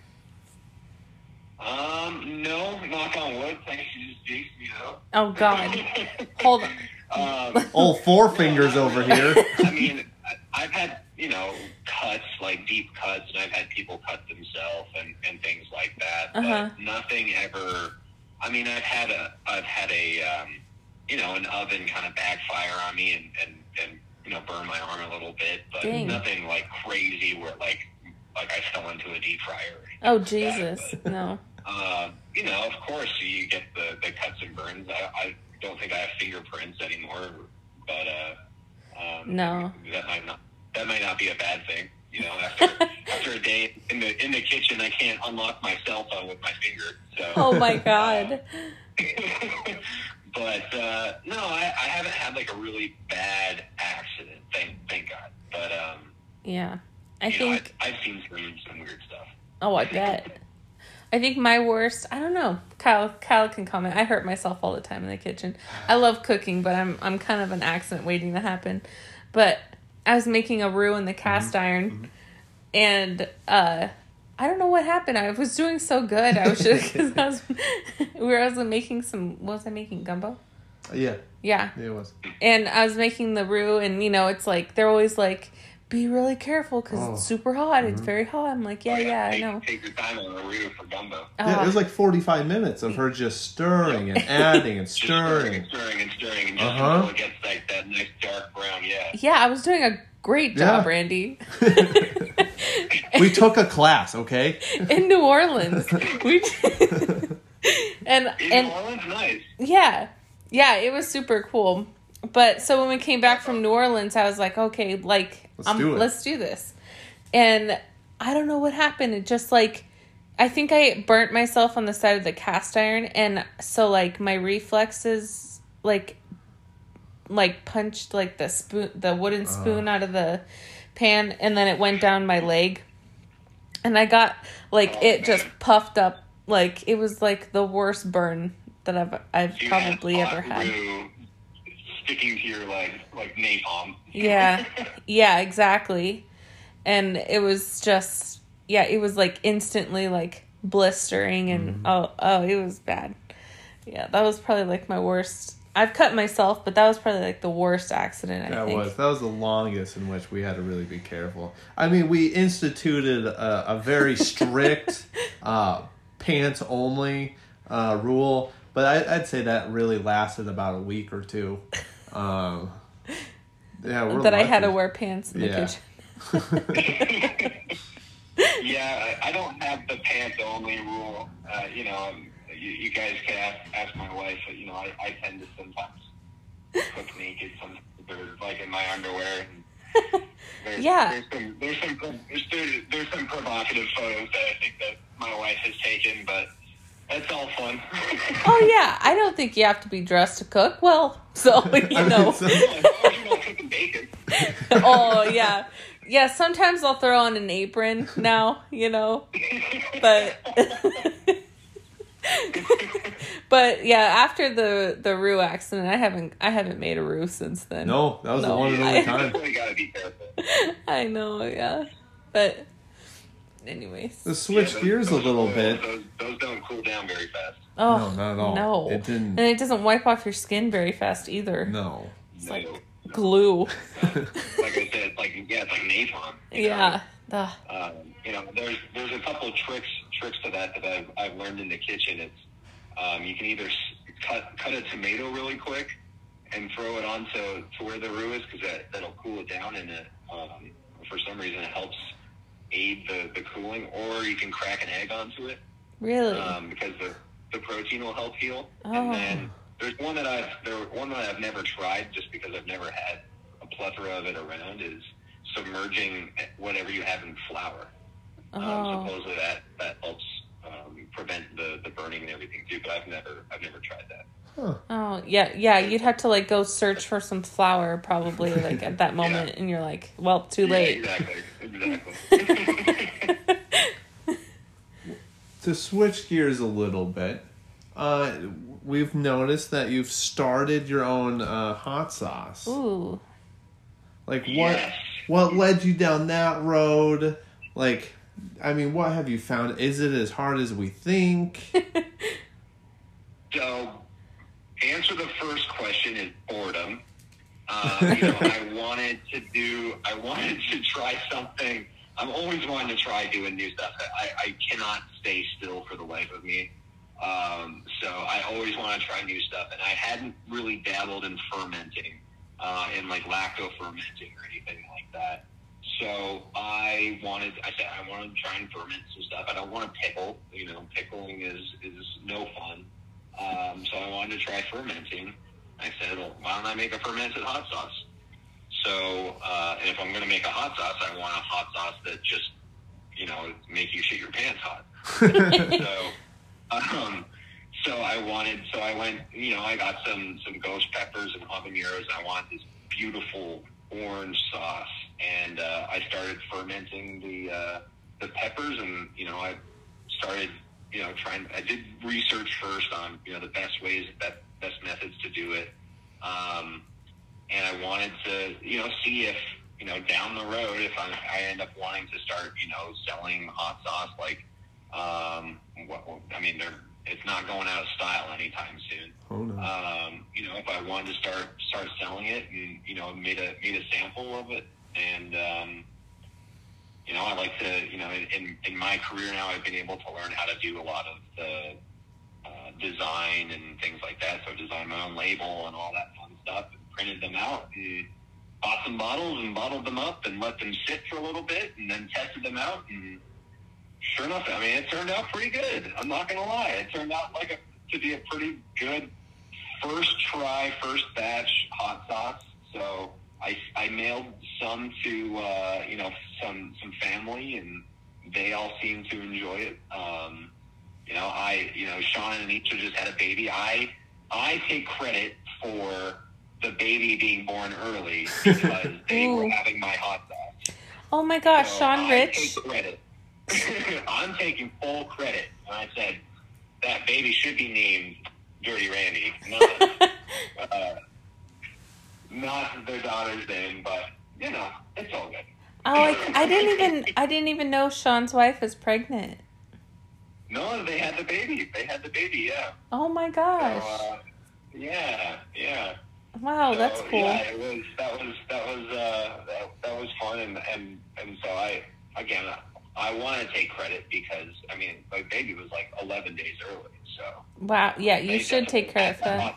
Um, no, knock on wood. Thanks to just jinx me though. Oh God! Hold on. Um, Old four fingers no, over I, here. I mean, I- I've had you know cuts, like deep cuts, and I've had people cut themselves and, and things like that. Uh-huh. But nothing ever. I mean, I've had a, I've had a, um, you know, an oven kind of backfire on me and, and, and, you know, burn my arm a little bit, but Dang. nothing like crazy where like, like I fell into a deep fryer. Oh like Jesus, that. But, no. uh, you know, of course you get the, the cuts and burns. I, I don't think I have fingerprints anymore, but, uh, um, No. that might not, that might not be a bad thing. You know, after after a day in the in the kitchen, I can't unlock my cell phone with my finger. So. Oh my God. But uh, no, I, I haven't had like a really bad accident. Thank thank God. But um, Yeah, I you know, think. I, I've seen some some weird stuff. Oh, I bet. I think my worst. I don't know. Kyle. Kyle can comment. I hurt myself all the time in the kitchen. I love cooking, but I'm I'm kind of an accident waiting to happen. But I was making a roux in the cast mm-hmm. iron, mm-hmm. and uh, I don't know what happened. I was doing so good. I was just because I was we were I was making some. What was I making? Gumbo. Yeah. Yeah. Yeah, it was. And I was making the roux, and you know, it's like they're always like, be really careful because oh. it's super hot. Mm-hmm. It's very hot. I'm like, yeah, oh, yeah, yeah take, I know. Take your time on the roux for gumbo. Yeah, uh, it was like forty-five minutes of her just stirring and adding and stirring. Just stirring and stirring and just uh-huh. until it gets like that nice dark brown, yeah. Yeah, I was doing a great job, yeah. Randy. We took a class, okay? In New Orleans. We and In and New Orleans, nice. Yeah. Yeah, it was super cool. But so when we came back from New Orleans, I was like, okay, like, Let's um, do it. let's do this. And I don't know what happened. It just like, I think I burnt myself on the side of the cast iron. And so like my reflexes, like, like punched like the spoon, the wooden spoon uh. out of the pan. And then it went down my leg. And I got like, it just puffed up. Like, it was like the worst burn that I've, I've you probably had ever had. Sticking to your leg like napalm. Yeah. Yeah, exactly. And it was just, yeah, it was like instantly like blistering and mm. oh, oh, it was bad. Yeah, that was probably like my worst. I've cut myself, but that was probably like the worst accident, I that think. was. That was the longest in which we had to really be careful. I mean, we instituted a, a very strict uh, pants only uh, rule, but I, I'd say that really lasted about a week or two. Um, yeah, we're that lucky. I had to wear pants in yeah. the kitchen. Yeah, I don't have the pants only rule. Uh, you know, you, you guys can ask, ask my wife. But, you know, I, I tend to sometimes cook naked, sometimes like in my underwear. And there's, yeah. There's some there's some there's, there's, there's some provocative photos that I think that my wife has taken, but. It's all fun. Oh, yeah. I don't think you have to be dressed to cook. Well, so, you know. Oh, yeah. Yeah, sometimes I'll throw on an apron now, you know. But, but yeah, after the, the roux accident, I haven't I haven't made a roux since then. No, that was no, the one and only time. You gotta be careful. I know, yeah. But... anyways. Let's switch yeah, those, gears those, a little those, bit. Those, those don't cool down very fast. Oh, no, not at all. No. It didn't. And it doesn't wipe off your skin very fast either. No. It's no, like no. glue. Like I said, it's like, yeah, it's like napalm. Yeah. Um, you know, there's there's a couple tricks tricks to that that I've, I've learned in the kitchen. It's um, you can either cut cut a tomato really quick and throw it on to, to where the roux is, because that, that'll cool it down, and it, um, for some reason it helps aid the, the cooling, or you can crack an egg onto it. Really? Um, because the, the protein will help heal. Oh. And then there's one that I've there one that I've never tried, just because I've never had a plethora of it around, is submerging whatever you have in flour. Oh. Um, supposedly that, that helps um, prevent the, the burning and everything too, but I've never I've never tried that. Huh. Oh, yeah, yeah, you'd have to, like, go search for some flour, probably, like, at that moment, yeah. And you're like, well, too late. Yeah, exactly, exactly. To switch gears a little bit, uh, we've noticed that you've started your own uh, hot sauce. Ooh. Like, what, yes. what led you down that road? Like, I mean, what have you found? Is it as hard as we think? So... answer the first question is boredom. Uh, you know, I wanted to do, I wanted to try something. I'm always wanting to try doing new stuff. I, I cannot stay still for the life of me. Um, so I always want to try new stuff. And I hadn't really dabbled in fermenting, uh, in like lacto fermenting or anything like that. So I wanted, I said, I wanted to try and ferment some stuff. I don't want to pickle. You know, pickling is, is no fun. Um, so I wanted to try fermenting. I said, well, why don't I make a fermented hot sauce? So, uh, and if I'm going to make a hot sauce, I want a hot sauce that just, you know, make you shit your pants hot. so, um, so I wanted, so I went, you know, I got some, some ghost peppers and habaneros. I wanted this beautiful orange sauce. And, uh, I started fermenting the, uh, the peppers, and, you know, I started, you know, trying, I did research first on, you know, the best ways, that best methods to do it. Um, and I wanted to, you know, see if, you know, down the road, if I, I end up wanting to start, you know, selling hot sauce, like, um, what, I mean, they're, it's not going out of style anytime soon. Oh, no. Um, you know, if I wanted to start, start selling it, and, you know, made a, made a sample of it. And, um, you know, I like to, you know, in, in my career now, I've been able to learn how to do a lot of the uh, design and things like that. So I designed my own label and all that fun stuff, and printed them out, and bought some bottles and bottled them up and let them sit for a little bit, and then tested them out. And sure enough, I mean, it turned out pretty good. I'm not going to lie. It turned out like a, to be a pretty good first try, first batch hot sauce. So I, I mailed some to, uh, you know, some, some family, and they all seem to enjoy it. Um, you know, I, you know, Sean and Anisha just had a baby. I, I take credit for the baby being born early because they were having my hot sauce. Oh my gosh, So Sean I Rich. take credit. I'm taking full credit. And I said, that baby should be named Dirty Randy. Not, uh, not their daughter's name, but, you know, it's all good. Oh, I, I didn't even I didn't even know Sean's wife was pregnant. No, they had the baby. They had the baby, yeah. Oh my So, gosh. uh, yeah, yeah. Wow, So, that's cool. Yeah, it was, that was, that was, uh, that, that was fun. And, and, and so I, again, I want to take credit because, I mean, my baby was like eleven days early, so. Wow, yeah, you they should take credit for that.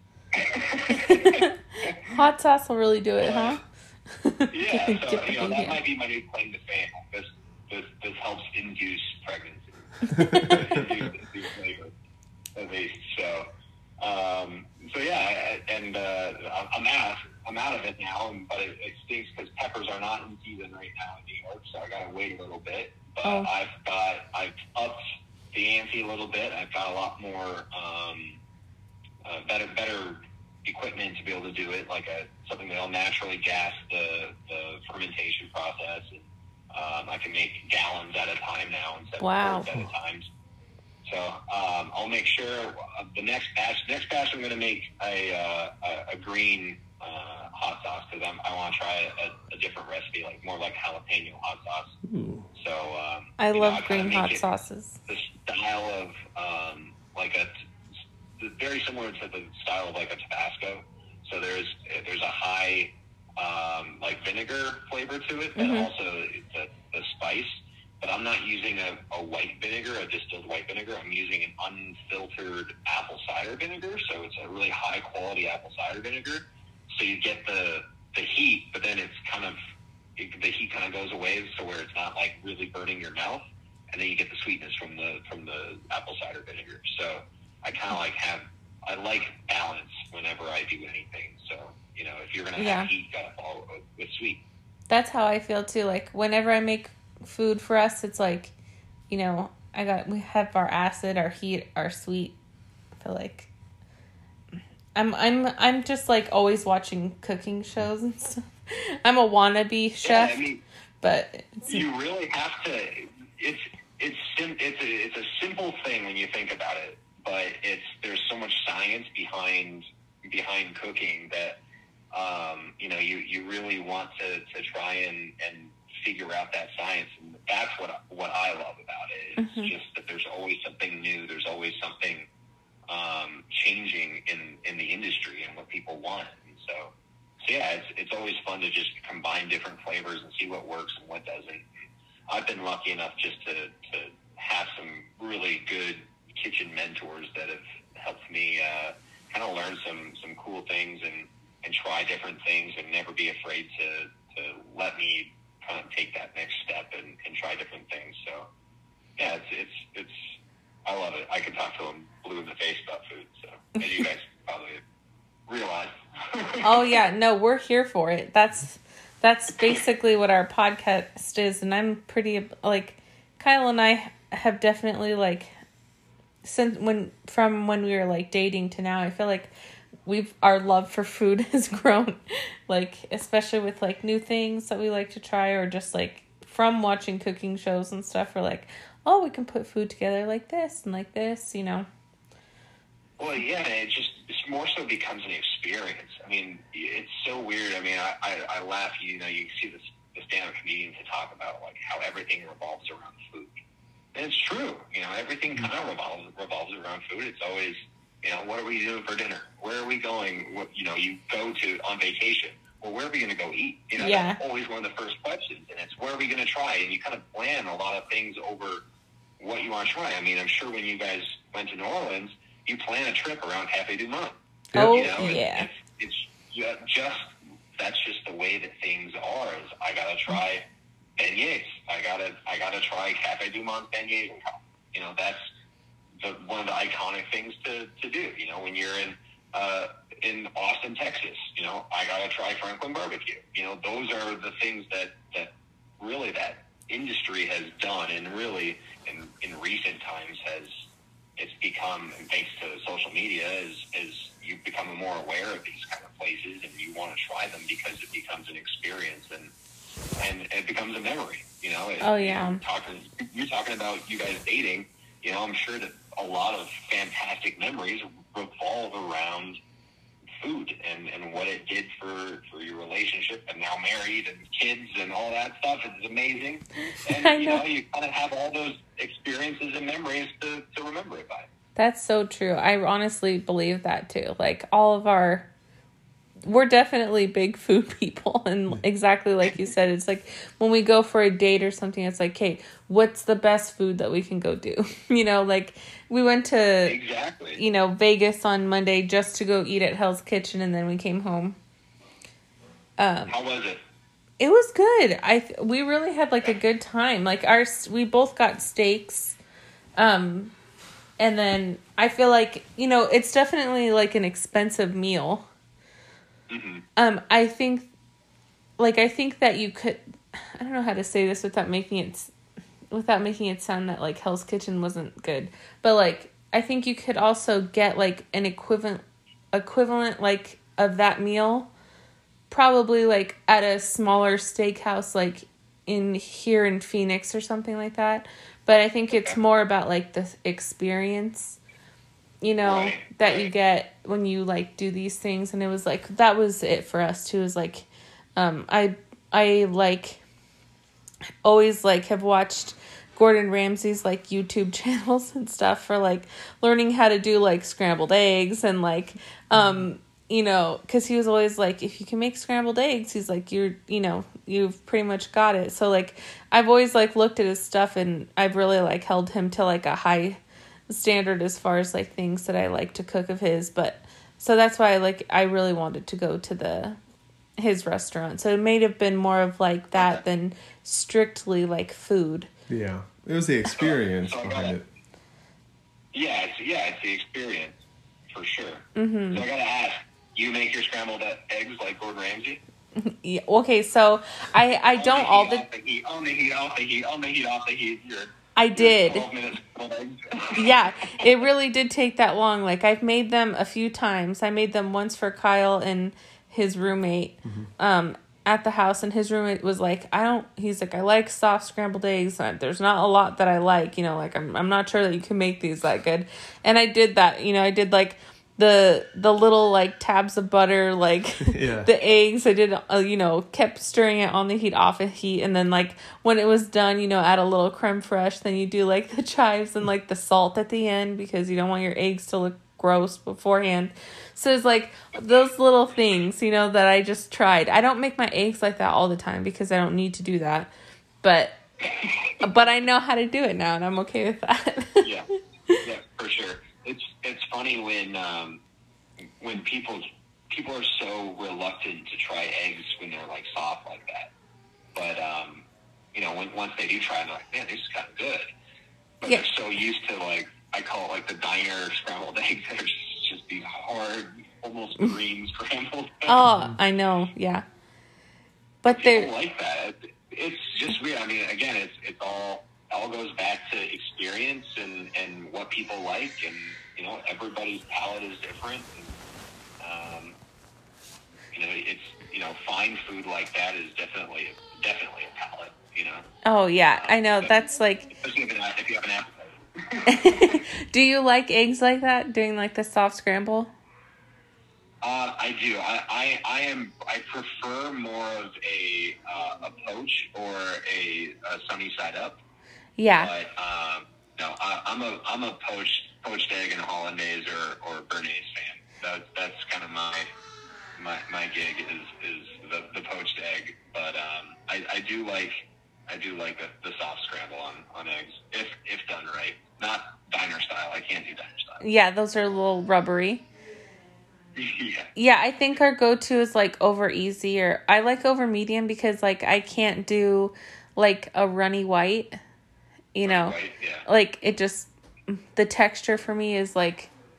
that. Hot sauce will really do it, huh? Yeah, Get so, the you know, baby that in. might be my new claim to fame. This, this, this helps induce pregnancy. induce, induce labor, at least. So, um, so yeah, and uh, I'm out. I'm out of it now, and, but it, it stinks because peppers are not in season right now in New York, so I got to wait a little bit. But Oh. I've got, I've upped the ante a little bit. I've got a lot more, um, uh, better, better equipment to be able to do it, like a something that'll naturally gas the, the fermentation process. And, um, I can make gallons at a time now instead Wow. of quarts at a time. So um, I'll make sure uh, the next batch. Next batch, I'm going to make a, uh, a a green uh, hot sauce because I want to try a, a different recipe, like more like jalapeno hot sauce. Ooh. So um, I you know, love I kinda green make hot it sauces. The style of um, like a very similar to the style of like a Tabasco. So there's there's a high um, like vinegar flavor to it, but Mhm. also the, the spice. But I'm not using a, a white vinegar, a distilled white vinegar. I'm using an unfiltered apple cider vinegar. So it's a really high quality apple cider vinegar. So you get the the heat, but then it's kind of it, the heat kind of goes away, so where it's not like really burning your mouth, and then you get the sweetness from the from the apple cider vinegar. So I kind of like have I like balance whenever I do anything. So you know, if you're gonna Yeah. have heat, you gotta follow it with sweet. That's how I feel too. Like whenever I make food for us, it's like, you know, I got we have our acid, our heat, our sweet. I feel like I'm I'm I'm just like always watching cooking shows and stuff. I'm a wannabe chef, Yeah, I mean, but it's, you really have to. It's it's sim, it's a it's a simple thing when you think about it, but it's there's so much science behind behind cooking that um, you know you, you really want to, to try and, and figure out that science, and that's what what I love about it. It's Mhm. just that there's always something new. There's always something um, changing in, in the industry and what people want, and so. So yeah, it's it's always fun to just combine different flavors and see what works and what doesn't. I've been lucky enough just to, to have some really good kitchen mentors that have helped me uh, kind of learn some, some cool things and, and try different things and never be afraid to, to let me kind of take that next step and, and try different things. So yeah, it's it's it's I love it. I could talk to them blue in the face about food. So as you guys probably realize. oh yeah, no, we're here for it. That's that's basically what our podcast is, and I'm pretty like Kyle and I have definitely like since when from when we were like dating to now, I feel like we've our love for food has grown, like especially with like new things that we like to try, or just like from watching cooking shows and stuff. We're like, oh, we can put food together like this and like this, you know. Well, yeah, it just it's more so becomes an experience. I mean, it's so weird. I mean, I, I, I laugh. You know, you see this the stand-up comedians to talk about like how everything revolves around food, and it's true. You know, everything kind of revolves revolves around food. It's always, you know, what are we doing for dinner? Where are we going? What, you know, you go to on vacation. Well, where are we going to go eat? You know, Yeah. that's always one of the first questions, and it's where are we going to try? And you kind of plan a lot of things over what you want to try. I mean, I'm sure when you guys went to New Orleans, you plan a trip around Cafe Du Monde. Oh, you know, it's, yeah. It's, it's yeah, just, that's just the way that things are. Is I gotta try beignets. I gotta, I gotta try Cafe Du Monde beignets. You know, that's the, one of the iconic things to, to do. You know, when you're in uh, in Austin, Texas. You know, I got to try Franklin barbecue. You know, those are the things that, that really that industry has done, and really in, in recent times has, it's become, thanks to social media, is, is you become more aware of these kind of places, and you want to try them because it becomes an experience, and and it becomes a memory. You know. It, Oh yeah. You're talking, you're talking about you guys dating. You know, I'm sure that a lot of fantastic memories revolve around food and, and what it did for, for your relationship, and now married and kids and all that stuff. It's amazing. And, I you know. know, you kind of have all those experiences and memories to, to remember it by. That's so true. I honestly believe that too. Like all of our, we're definitely big food people. And exactly like you said, it's like when we go for a date or something, it's like, hey, what's the best food that we can go do? You know, like we went to, Exactly. you know, Vegas on Monday just to go eat at Hell's Kitchen, and then we came home. Um, How was it? It was good. I th- we really had like a good time. Like our we both got steaks. Um and then I feel like, you know, it's definitely like an expensive meal. Mm-hmm. Um I think like I think that you could, I don't know how to say this without making it without making it sound that like Hell's Kitchen wasn't good. But like I think you could also get like an equivalent equivalent like of that meal probably like at a smaller steakhouse like in here in Phoenix or something like that. But I think it's more about like the experience, you know, Right, that right. you get when you like do these things. And it was like, that was it for us too. It was like, um, I, I like always like have watched Gordon Ramsay's like YouTube channels and stuff for like learning how to do like scrambled eggs and like, um, you know, cause he was always like, if you can make scrambled eggs, he's like, you're, you know, you've pretty much got it. So like, I've always like looked at his stuff, and I've really like held him to like a high standard as far as like things that I like to cook of his. But so that's why like, I really wanted to go to the, his restaurant. So it may have been more of like that Okay. than strictly like food. Yeah. It was the experience So I got behind it. it. Yeah, it's, yeah, it's the experience, for sure. Mm-hmm. So I got to ask, you make your scrambled e- eggs like Gordon Ramsay? Yeah, okay, so I I On don't the all heat, the off the heat, on the heat, off the heat, on the heat, off the heat. You're, I you're did. twelve minutes scrambled eggs. Yeah, it really did take that long. Like I've made them a few times. I made them once for Kyle and his roommate um at the house, and his roommate was like, I don't, he's like, I like soft scrambled eggs. Uh, There's not a lot that I like, you know, like I'm I'm not sure that you can make these that good. And I did that, you know, I did like the the little like tabs of butter, like Yeah. the eggs. I did, uh, you know, kept stirring it on the heat, off the heat, and then like when it was done, you know, add a little creme fraiche. Then you do like the chives and like the salt at the end because you don't want your eggs to look gross beforehand. So it's like those little things, you know, that I just tried. I don't make my eggs like that all the time because I don't need to do that, but but I know how to do it now, and I'm okay with that. Yeah, yeah, for sure. It's it's funny when um, when people people are so reluctant to try eggs when they're like soft like that. But um, you know, when, once they do try them, they're like, man, this is kind of good. But Yeah. they're so used to like, I call it like the diner scrambled eggs. They're just these hard, almost green scrambled eggs. Oh, I know, yeah. But People they're like that. It's just weird. I mean, again, it's it's all all goes back to experience and, and what people like, and you know, everybody's palate is different. And, um, you know, it's you know, fine food like that is definitely definitely a palate. You know. oh yeah, I know. That's like. Especially if you have- if you have an appetite. Do you like eggs like that? Doing like the soft scramble? Uh, I do. I, I, I am. I prefer more of a uh, a poach or a, a sunny side up. Yeah. But um, no, I, I'm a I'm a poached poached egg and hollandaise or or béarnaise fan. That's that's kind of my my my gig is is the, the poached egg. But um, I, I do like I do like the, the soft scramble on, on eggs if if done right. Not diner style. I can't do diner style. Yeah, those are a little rubbery. Yeah. Yeah, I think our go-to is like over easy, or I like over medium because like I can't do like a runny white, you know, Right. Yeah. like it just, the texture for me is like,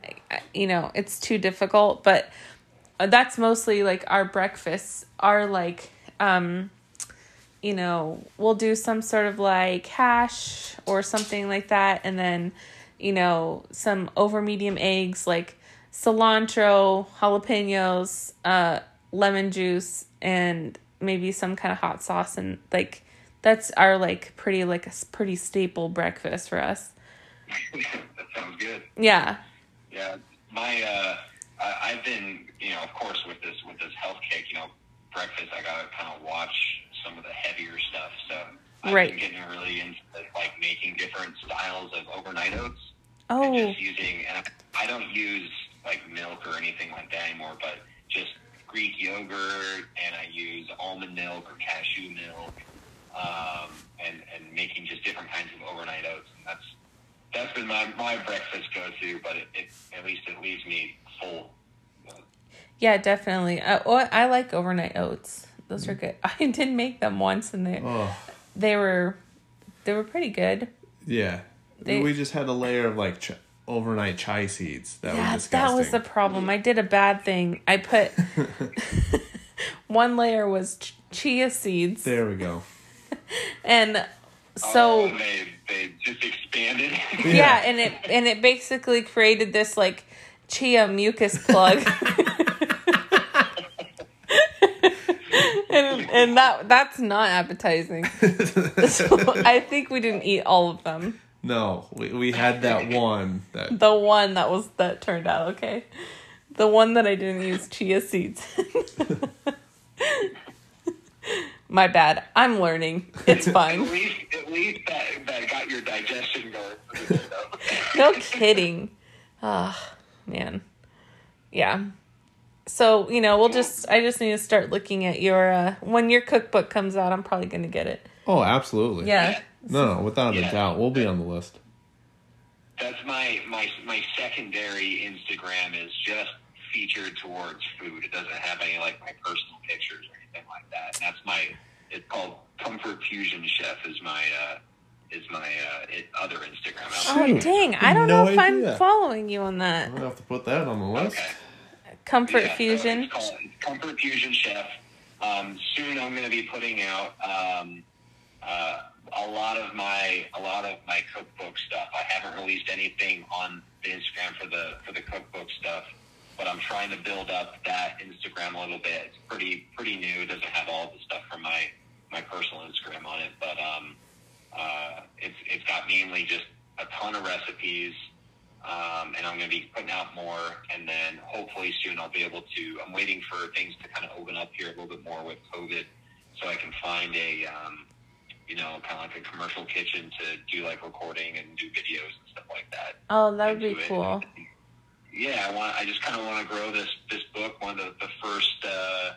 you know, it's too difficult. But that's mostly like our breakfasts are like, um, you know, we'll do some sort of like hash or something like that. And then, you know, some over medium eggs, like cilantro, jalapenos, uh, lemon juice, and maybe some kind of hot sauce. And like, that's our like pretty, like a pretty staple breakfast for us. That sounds good. Yeah. Yeah. My, uh, I, I've been, you know, of course with this, with this health kick, you know, breakfast, I gotta kind of watch some of the heavier stuff. So I've right. been getting really into like making different styles of overnight oats. Oh. And just using, and I don't use like milk or anything like that anymore, but just Greek yogurt, and I use almond milk or cashew milk, um, and, and making just different kinds of overnight oats. And that's, that's been my, my breakfast go-to, but it, it, at least it leaves me full. Yeah, definitely. Uh, well, I like overnight oats. Those are good. I did make them once, and they Oh. they were they were pretty good. Yeah. They- we just had a layer of like ch- overnight chai seeds. That Yeah, was disgusting. that was the problem. I did a bad thing. I put one layer was ch- chia seeds, There we go. and so oh, they, they just expanded. yeah, and it and it basically created this like chia mucus plug. and and that that's not appetizing. So I think we didn't eat all of them. No, we we had that one that The one that was that turned out okay. The one that I didn't use chia seeds. My bad. I'm learning. It's fine. At least, at least that, that got your digestion going. No kidding. Ah, man. Yeah. So, you know, we'll just, I just need to start looking at your, uh, when your cookbook comes out, I'm probably going to get it. Oh, absolutely. Yeah. No, no, without Yeah. a doubt, we'll be on the list. That's my, my, my secondary Instagram is just featured towards food. It doesn't have any, like, my personal pictures or anything like that. And that's my, it's called Comfort Fusion Chef is my, uh, is my, uh, it, other Instagram. Oh, dang. I don't No know if idea. I'm following you on that. I'm gonna have to put that on the list. Okay. Comfort Yeah, so Fusion. it's called Comfort Fusion Chef. Um, soon I'm going to be putting out um, uh, a lot of my a lot of my cookbook stuff. I haven't released anything on the Instagram for the for the cookbook stuff, but I'm trying to build up that Instagram a little bit. It's pretty pretty new. It doesn't have all the stuff from my my personal Instagram on it, but um, uh, it's it's got mainly just a ton of recipes. Um, and I'm going to be putting out more, and then hopefully soon I'll be able to, I'm waiting for things to kind of open up here a little bit more with COVID, so I can find a, um, you know, kind of like a commercial kitchen to do like recording and do videos and stuff like that. Oh, that would be into it. cool. Yeah, I want, I just kind of want to grow this, this book. One of the, the first, uh,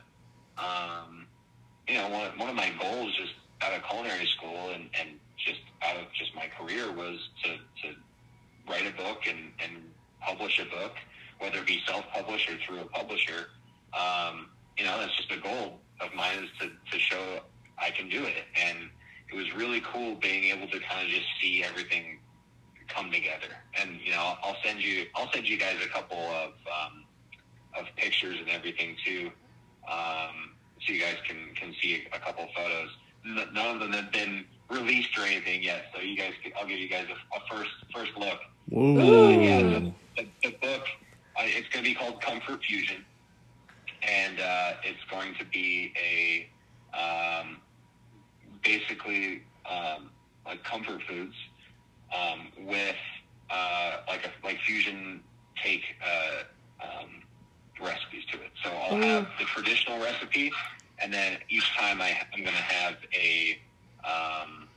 um, you know, one, one of my goals just out of culinary school and, and just out of just my career was to, to, write a book and, and publish a book, whether it be self-published or through a publisher. Um, you know, that's just a goal of mine is to, to show I can do it. And it was really cool being able to kind of just see everything come together. And, you know, I'll send you, I'll send you guys a couple of, um, of pictures and everything too. Um, so you guys can, can see a, a couple of photos. N- none of them have been released or anything yet. So you guys, I'll give you guys a, a first, first look. Whoa. Uh, yeah, the, the, the book, uh, it's going to be called Comfort Fusion, and uh, it's going to be a um, basically um, like comfort foods um, with uh, like a like fusion take uh, um, recipes to it. So I'll have the traditional recipe, and then each time I, I'm going to have a um,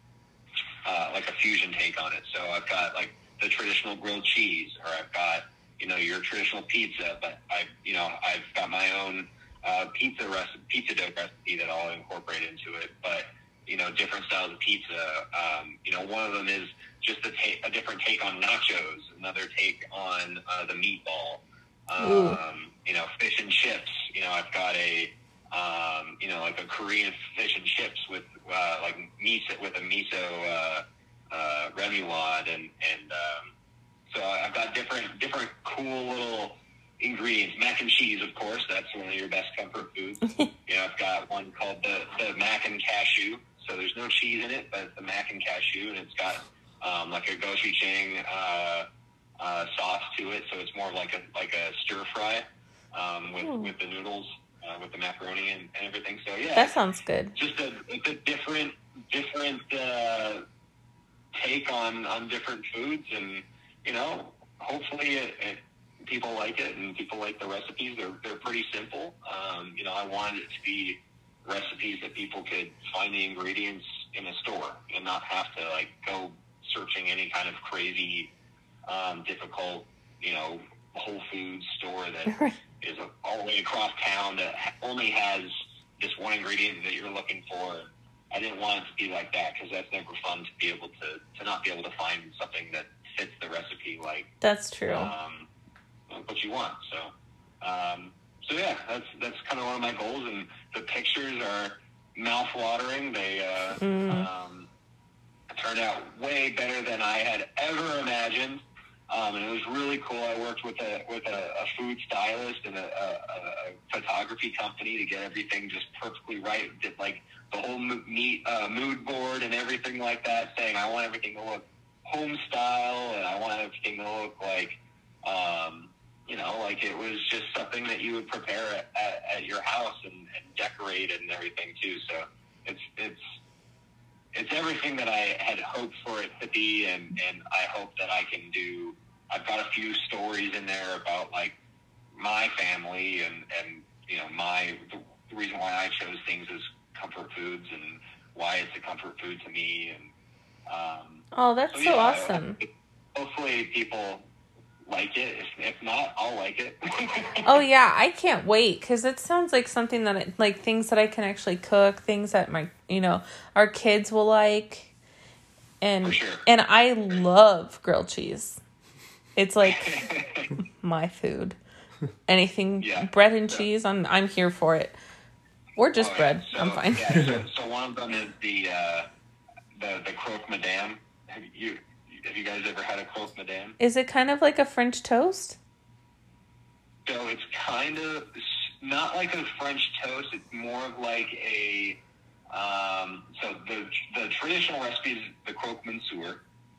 uh, like a fusion take on it. So I've got like the traditional grilled cheese, or I've got, you know, your traditional pizza, but I, you know, I've got my own uh, pizza recipe, pizza dough recipe that I'll incorporate into it. But, you know, different styles of pizza. Um, you know, one of them is just a, ta- a different take on nachos, another take on uh, the meatball. Um, you know, fish and chips. You know, I've got a, um, you know, like a Korean fish and chips with uh, like miso with a miso. Uh, Uh, remoulade and and um, so I've got different different cool little ingredients. Mac and cheese, of course. That's one of your best comfort foods. You know, I've got one called the, the mac and cashew. So there's no cheese in it, but it's the mac and cashew, and it's got um, like a gochujang uh, uh, sauce to it. So it's more like a like a stir fry um, with with the noodles, uh, with the macaroni and, and everything. So yeah, That sounds good. just a, it's a different different uh, take on on different foods, and you know, hopefully it, it people like it and people like the recipes. They're they're pretty simple. Um, you know, I wanted it to be recipes that people could find the ingredients in a store and not have to like go searching any kind of crazy, um, difficult, you know, Whole Foods store that is all the way across town that only has this one ingredient that you're looking for. I didn't want it to be like that because that's never fun to be able to, to not be able to find something that fits the recipe like That's true. um, what you want. So, um, so yeah, that's that's kind of one of my goals, and the pictures are mouth-watering. They uh, Mm. um, turned out way better than I had ever imagined, um, and it was really cool. I worked with a with a, a food stylist and a, a, a photography company to get everything just perfectly right. Did like the whole mo- meet, uh, mood board and everything like that, saying I want everything to look home style, and I want everything to look like, um, you know, like it was just something that you would prepare at, at, at your house and, and decorate and everything too. So it's it's it's everything that I had hoped for it to be, and, and I hope that I can do. I've got a few stories in there about like my family and, and you know, my the reason why I chose things as comfort foods and why it's a comfort food to me. And um, Oh, that's so, so yeah, awesome. hopefully people like it. If, if not, I'll like it. Oh yeah, I can't wait because it sounds like something that I, like things that I can actually cook, things that my you know our kids will like, and For sure. and I love grilled cheese. It's like my food. Anything Yeah. bread and Yeah. cheese, I'm I'm here for it. Or just Oh, yeah. bread, So, I'm fine. Yeah, so, so one of them is the uh, the the croque madame. Have you have you guys ever had a croque madame? Is it kind of like a French toast? So it's kind of not like a French toast. It's more of like a um, so the the traditional recipe is the croque monsieur.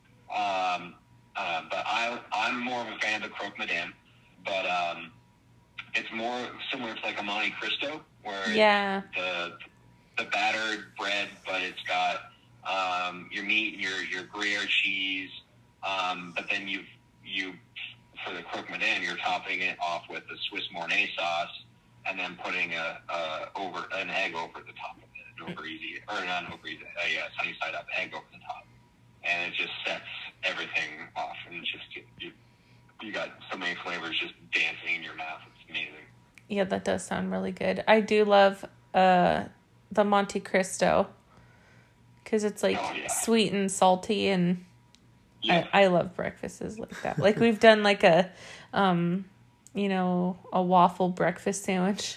Um, uh, but I I'm more of a fan of the croque madame. But um, it's more similar to like a Monte Cristo, where Yeah. it's the the battered bread, but it's got um, your meat, your your Gruyere cheese, um, but then you you for the croque madame, you're topping it off with the Swiss Mornay sauce, and then putting a, a over an egg over the top of it, an over easy or not an over easy, a yeah, sunny side up egg over the top, and it just sets everything off, and it's just you you got so many flavors just dancing in your mouth. It's amazing. Yeah, that does sound really good. I do love uh, the Monte Cristo because it's like Oh, yeah. sweet and salty, and Yeah. I, I love breakfasts like that. Like we've done like a, um, you know, a waffle breakfast sandwich.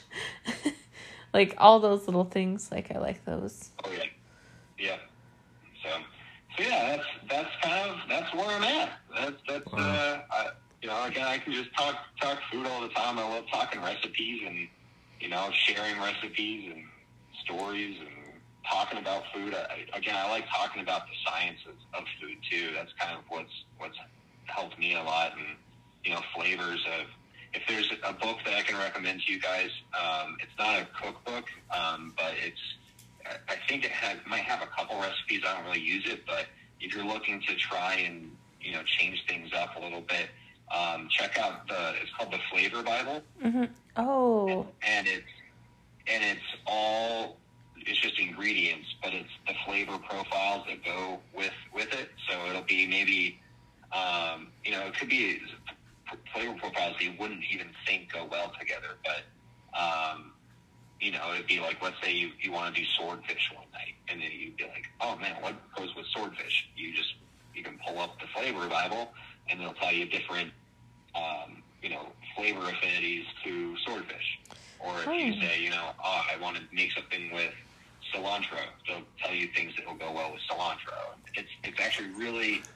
Like all those little things. Like I like those. Oh yeah, yeah. So, so yeah, that's that's kind of that's where I'm at. That's that's Wow. uh, I, you know, again, I can just talk talk food all the time. I love talking recipes and you know sharing recipes and stories and talking about food. I, again, I like talking about the science of, of food too. That's kind of what's what's helped me a lot, and you know, flavors of. If there's a book that I can recommend to you guys, um, it's not a cookbook, um, but it's. I think it has might have a couple recipes. I don't really use it, but if you're looking to try and you know change things up a little bit, um, check out the. It's called the Flavor Bible, Mm-hmm. Oh. and it's and it's all. It's just ingredients, but it's the flavor profiles that go with with it. So it'll be maybe, um, you know, it could be flavor profiles that you wouldn't even think go well together, but. Um, You know, it'd be like, let's say you, you want to do swordfish one night, and then you'd be like, oh man, what goes with swordfish? You just, you can pull up the Flavor Bible, and they'll tell you different, um, you know, flavor affinities to swordfish. Or if you Oh. say, you know, oh, I want to make something with cilantro, they'll tell you things that will go well with cilantro. It's, it's actually really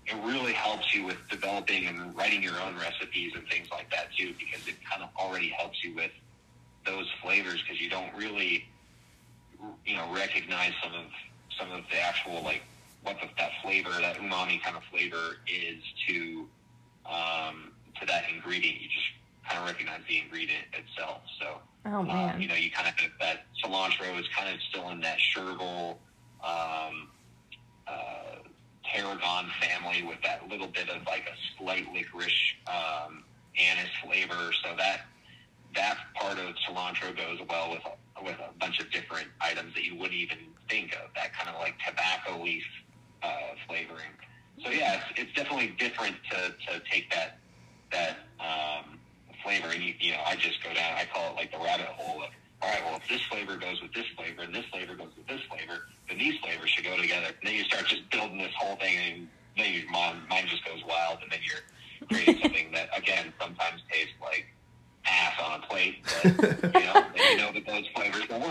it really helps you with developing and writing your own recipes and things like that too, because it kind of already helps you with those flavors, because you don't really, you know, recognize some of some of the actual, like, what the, that flavor, that umami kind of flavor is to um, to that ingredient. You just kind of recognize the ingredient itself. So, oh man, um, you know, you kind of have that cilantro is kind of still in that Chervil, um, uh, tarragon family with that little bit of like a slight licorice, um, anise flavor. So that that part of cilantro goes well with a, with a bunch of different items that you wouldn't even think of. That kind of like tobacco leaf uh, flavoring. So yeah, it's, it's definitely different to, to take that that um, flavor and you, you know, I just go down. I call it like the rabbit hole of, all right, well, if this flavor goes with this flavor and this flavor goes with this flavor, then these flavors should go together. And then you start just building this whole thing, and then your mind, mind just goes wild, and then you're creating something that, again, sometimes tastes like ass on a plate, but, you know, then you know that those flavors don't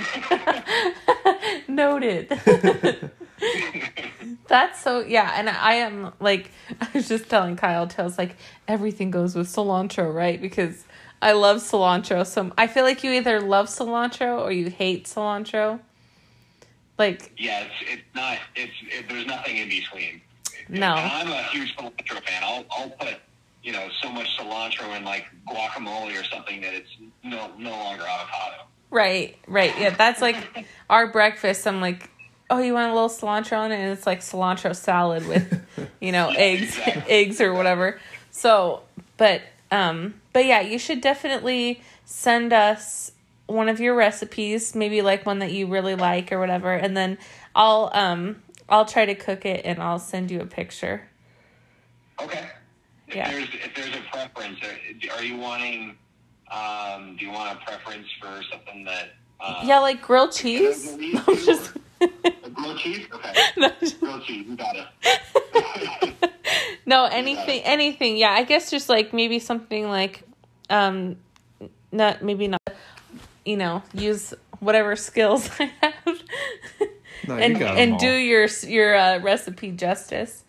work. Noted. That's so, yeah, and I am, like, I was just telling Kyle, Tails, like, everything goes with cilantro, right? Because I love cilantro, so I feel like you either love cilantro or you hate cilantro. Like, yeah, it's it's not, it's, it, there's nothing in between. No. And I'm a huge cilantro fan. I'll, I'll put, you know, so much cilantro in, like, guacamole or something that it's no, no longer avocado. Right, right, yeah, that's, like, our breakfast. I'm like, oh, you want a little cilantro on it? And it's like cilantro salad with, you know, eggs, exactly. eggs or whatever. So, but, um, but yeah, you should definitely send us one of your recipes, maybe like one that you really like or whatever. And then I'll, um, I'll try to cook it and I'll send you a picture. Okay. If Yeah. there's, if there's a preference, are, are you wanting, um, do you want a preference for something that, um, yeah, like grilled cheese. I'm just... grilled cheese? Okay. No. Grilled cheese, you got it. No, anything, anything. Yeah, I guess just like maybe something like, um, not, maybe not, you know, use whatever skills I have No, you and, got 'em and all. do your, your, uh, recipe justice.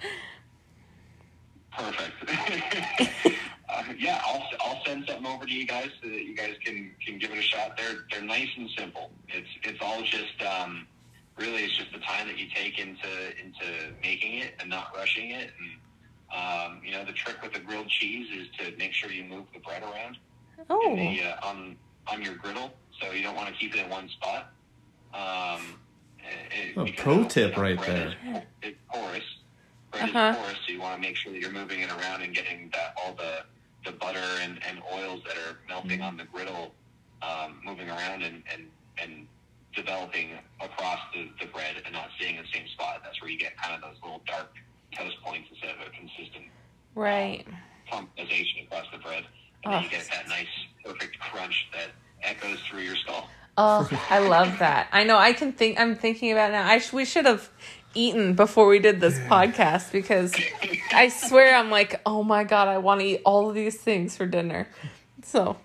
Perfect. uh, yeah, I'll, I'll send something over to you guys so that you guys can, can give it a shot. They're, they're nice and simple. It's, it's all just, um, really, it's just the time that you take into into making it and not rushing it. And, um, you know, the trick with the grilled cheese is to make sure you move the bread around Oh, in the, uh, on on your griddle. So you don't want to keep it in one spot. Um, it, A because pro it'll- tip you know, right bread there. Is, it's porous. Bread Uh-huh. is porous, so you want to make sure that you're moving it around and getting that all the, the butter and, and oils that are melting on the griddle um, moving around and, and, and developing across the, the bread and not staying in the same spot. That's where you get kind of those little dark toast points instead of a consistent right. um, caramelization across the bread. And then Oh. you get that nice, perfect crunch that echoes through your skull. Oh, I love that. I know. I can think. I'm thinking about it now. I sh- we should have eaten before we did this podcast because I swear I'm like, oh my god, I want to eat all of these things for dinner. So,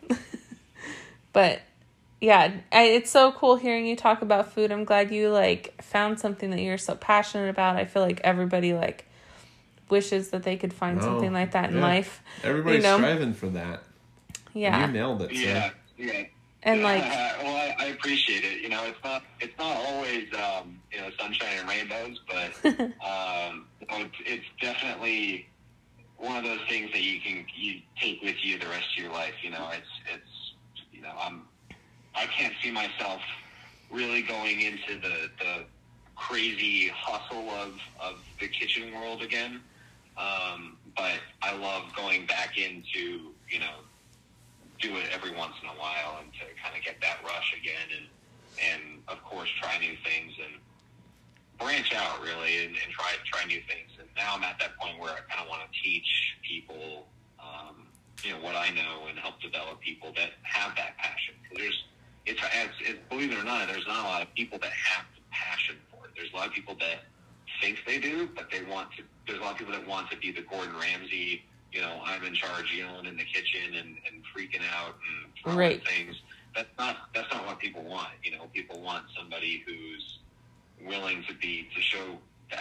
but yeah, I, it's so cool hearing you talk about food. I'm glad you like found something that you're so passionate about. I feel like everybody like wishes that they could find No, something like that in yeah. life. Everybody's you know? striving for that. Yeah, You nailed it, sir. Yeah, yeah. and like. Uh, well, I, I appreciate it. You know, it's not it's not always um, you know sunshine and rainbows, but um, you know, it's, it's definitely one of those things that you can you take with you the rest of your life. You know, it's it's you know I'm I can't see myself really going into the the crazy hustle of of the kitchen world again. Um, but I love going back into you know. do it every once in a while and to kind of get that rush again and, and of course, try new things and branch out really and, and try try new things. And now I'm at that point where I kind of want to teach people, um, you know, what I know and help develop people that have that passion. There's, it's, it's, it's, believe it or not, there's not a lot of people that have the passion for it. There's a lot of people that think they do, but they want to, there's a lot of people that want to be the Gordon Ramsay, you know, I'm in charge, yelling in the kitchen and, and freaking out and throwing Right. things. That's not that's not what people want. You know, people want somebody who's willing to be to show that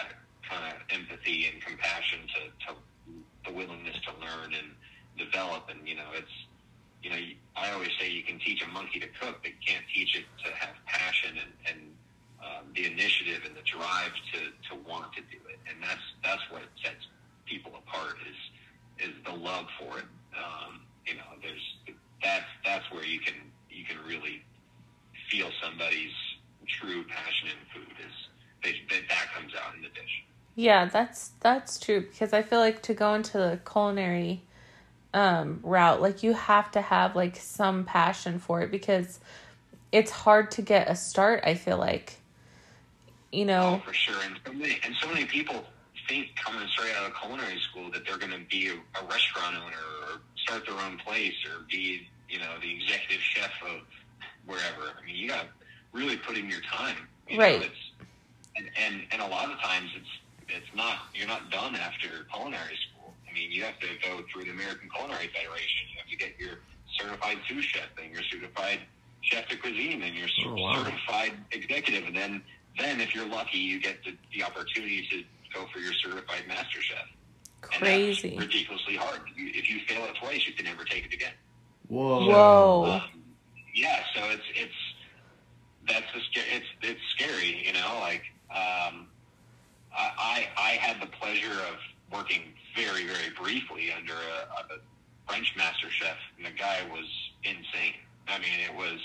kind of empathy and compassion to, to the willingness to learn and develop. And, you know, it's, you know, I always say you can teach a monkey to cook, but you can't teach it to have passion and, and um, the initiative and the drive to, to want to do it. And that's, that's what sets people apart is, is the love for it. Um, you know, there's, that's, that's where you can, you can really feel somebody's true passion in food is they, they, that comes out in the dish. Yeah, that's that's true, because I feel like to go into the culinary um, route, like you have to have like some passion for it, because it's hard to get a start. I feel like, you know, oh, for sure, and so many and so many people think coming straight out of culinary school that they're going to be a, a restaurant owner or start their own place or be, you know, the executive chef of wherever. I mean, you got to really put in your time, you right? Know, it's, and, and and a lot of times it's. It's not, you're not done after culinary school. I mean, you have to go through the American Culinary Federation. You have to get your certified sous chef and your certified chef de cuisine and your oh, wow. certified executive. And then, then if you're lucky, you get the, the opportunity to go for your certified master chef. Crazy. And that's ridiculously hard. You, if you fail it twice, you can never take it again. Whoa. Whoa. Um, yeah. So it's, it's, that's the, it's, it's scary, you know, like, um, I, I had the pleasure of working very, very briefly under a, a French master chef, and the guy was insane. I mean, it was,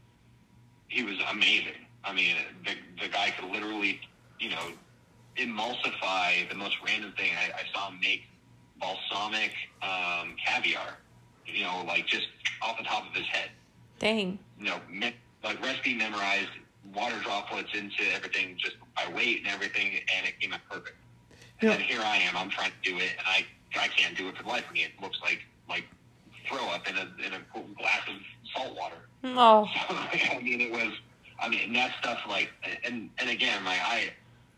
he was amazing. I mean, the the guy could literally, you know, emulsify the most random thing. I, I saw him make balsamic um, caviar, you know, like just off the top of his head. Dang. You know, me, like recipe memorized, water droplets into everything just by weight and everything, and it came out perfect. And yeah. then here I am, I'm trying to do it, and I I can't do it for the life of me. It looks like like throw up in a in a glass of salt water. Oh. So, I mean, it was. I mean, and that stuff like, and and again, my I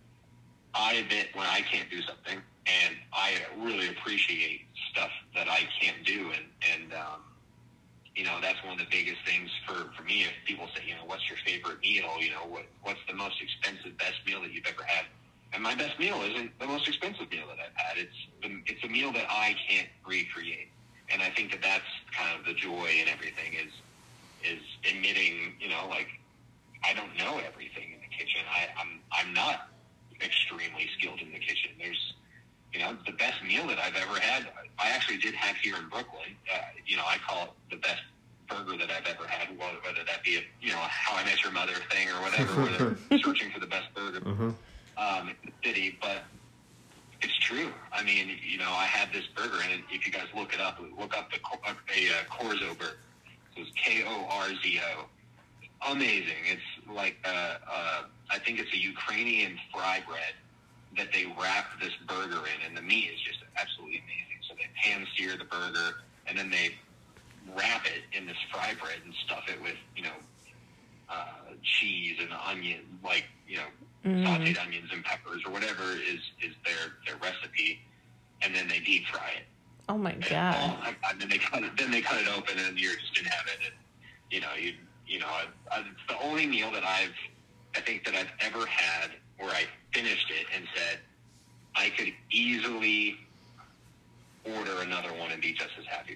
I admit when I can't do something, and I really appreciate stuff that I can't do, and and um, you know, that's one of the biggest things for, for me. If people say, you know, what's your favorite meal? You know, what what's the most expensive, best meal that you've ever had? And my best meal isn't the most expensive meal that I've had. It's the, it's a meal that I can't recreate. And I think that that's kind of the joy and everything is is admitting, you know, like, I don't know everything in the kitchen. I, I'm I'm not extremely skilled in the kitchen. There's, you know, the best meal that I've ever had, I actually did have here in Brooklyn. Uh, you know, I call it the best burger that I've ever had, whether that be a, you know, How I Met Your Mother thing or whatever, where they're searching for the best burger mm-hmm. um, in the city. But it's true. I mean, you know, I had this burger, and if you guys look it up, look up the a, a Korzo burger. So it's K O R Z O. Amazing. It's like, uh, uh, I think it's a Ukrainian fry bread that they wrap this burger in, and the meat is just absolutely amazing. So they pan sear the burger, and then they wrap it in this fry bread and stuff it with, you know, uh, cheese and onion, like, you know, mm. sauteed onions and peppers or whatever is, is their, their recipe, and then they deep fry it. Oh my and, god! Oh, and then they cut it. Then they cut it open, and you're just in heaven. And you know, you you know, I, I, it's the only meal that I've, I think that I've ever had where I finished it and said, I could easily order another one and be just as happy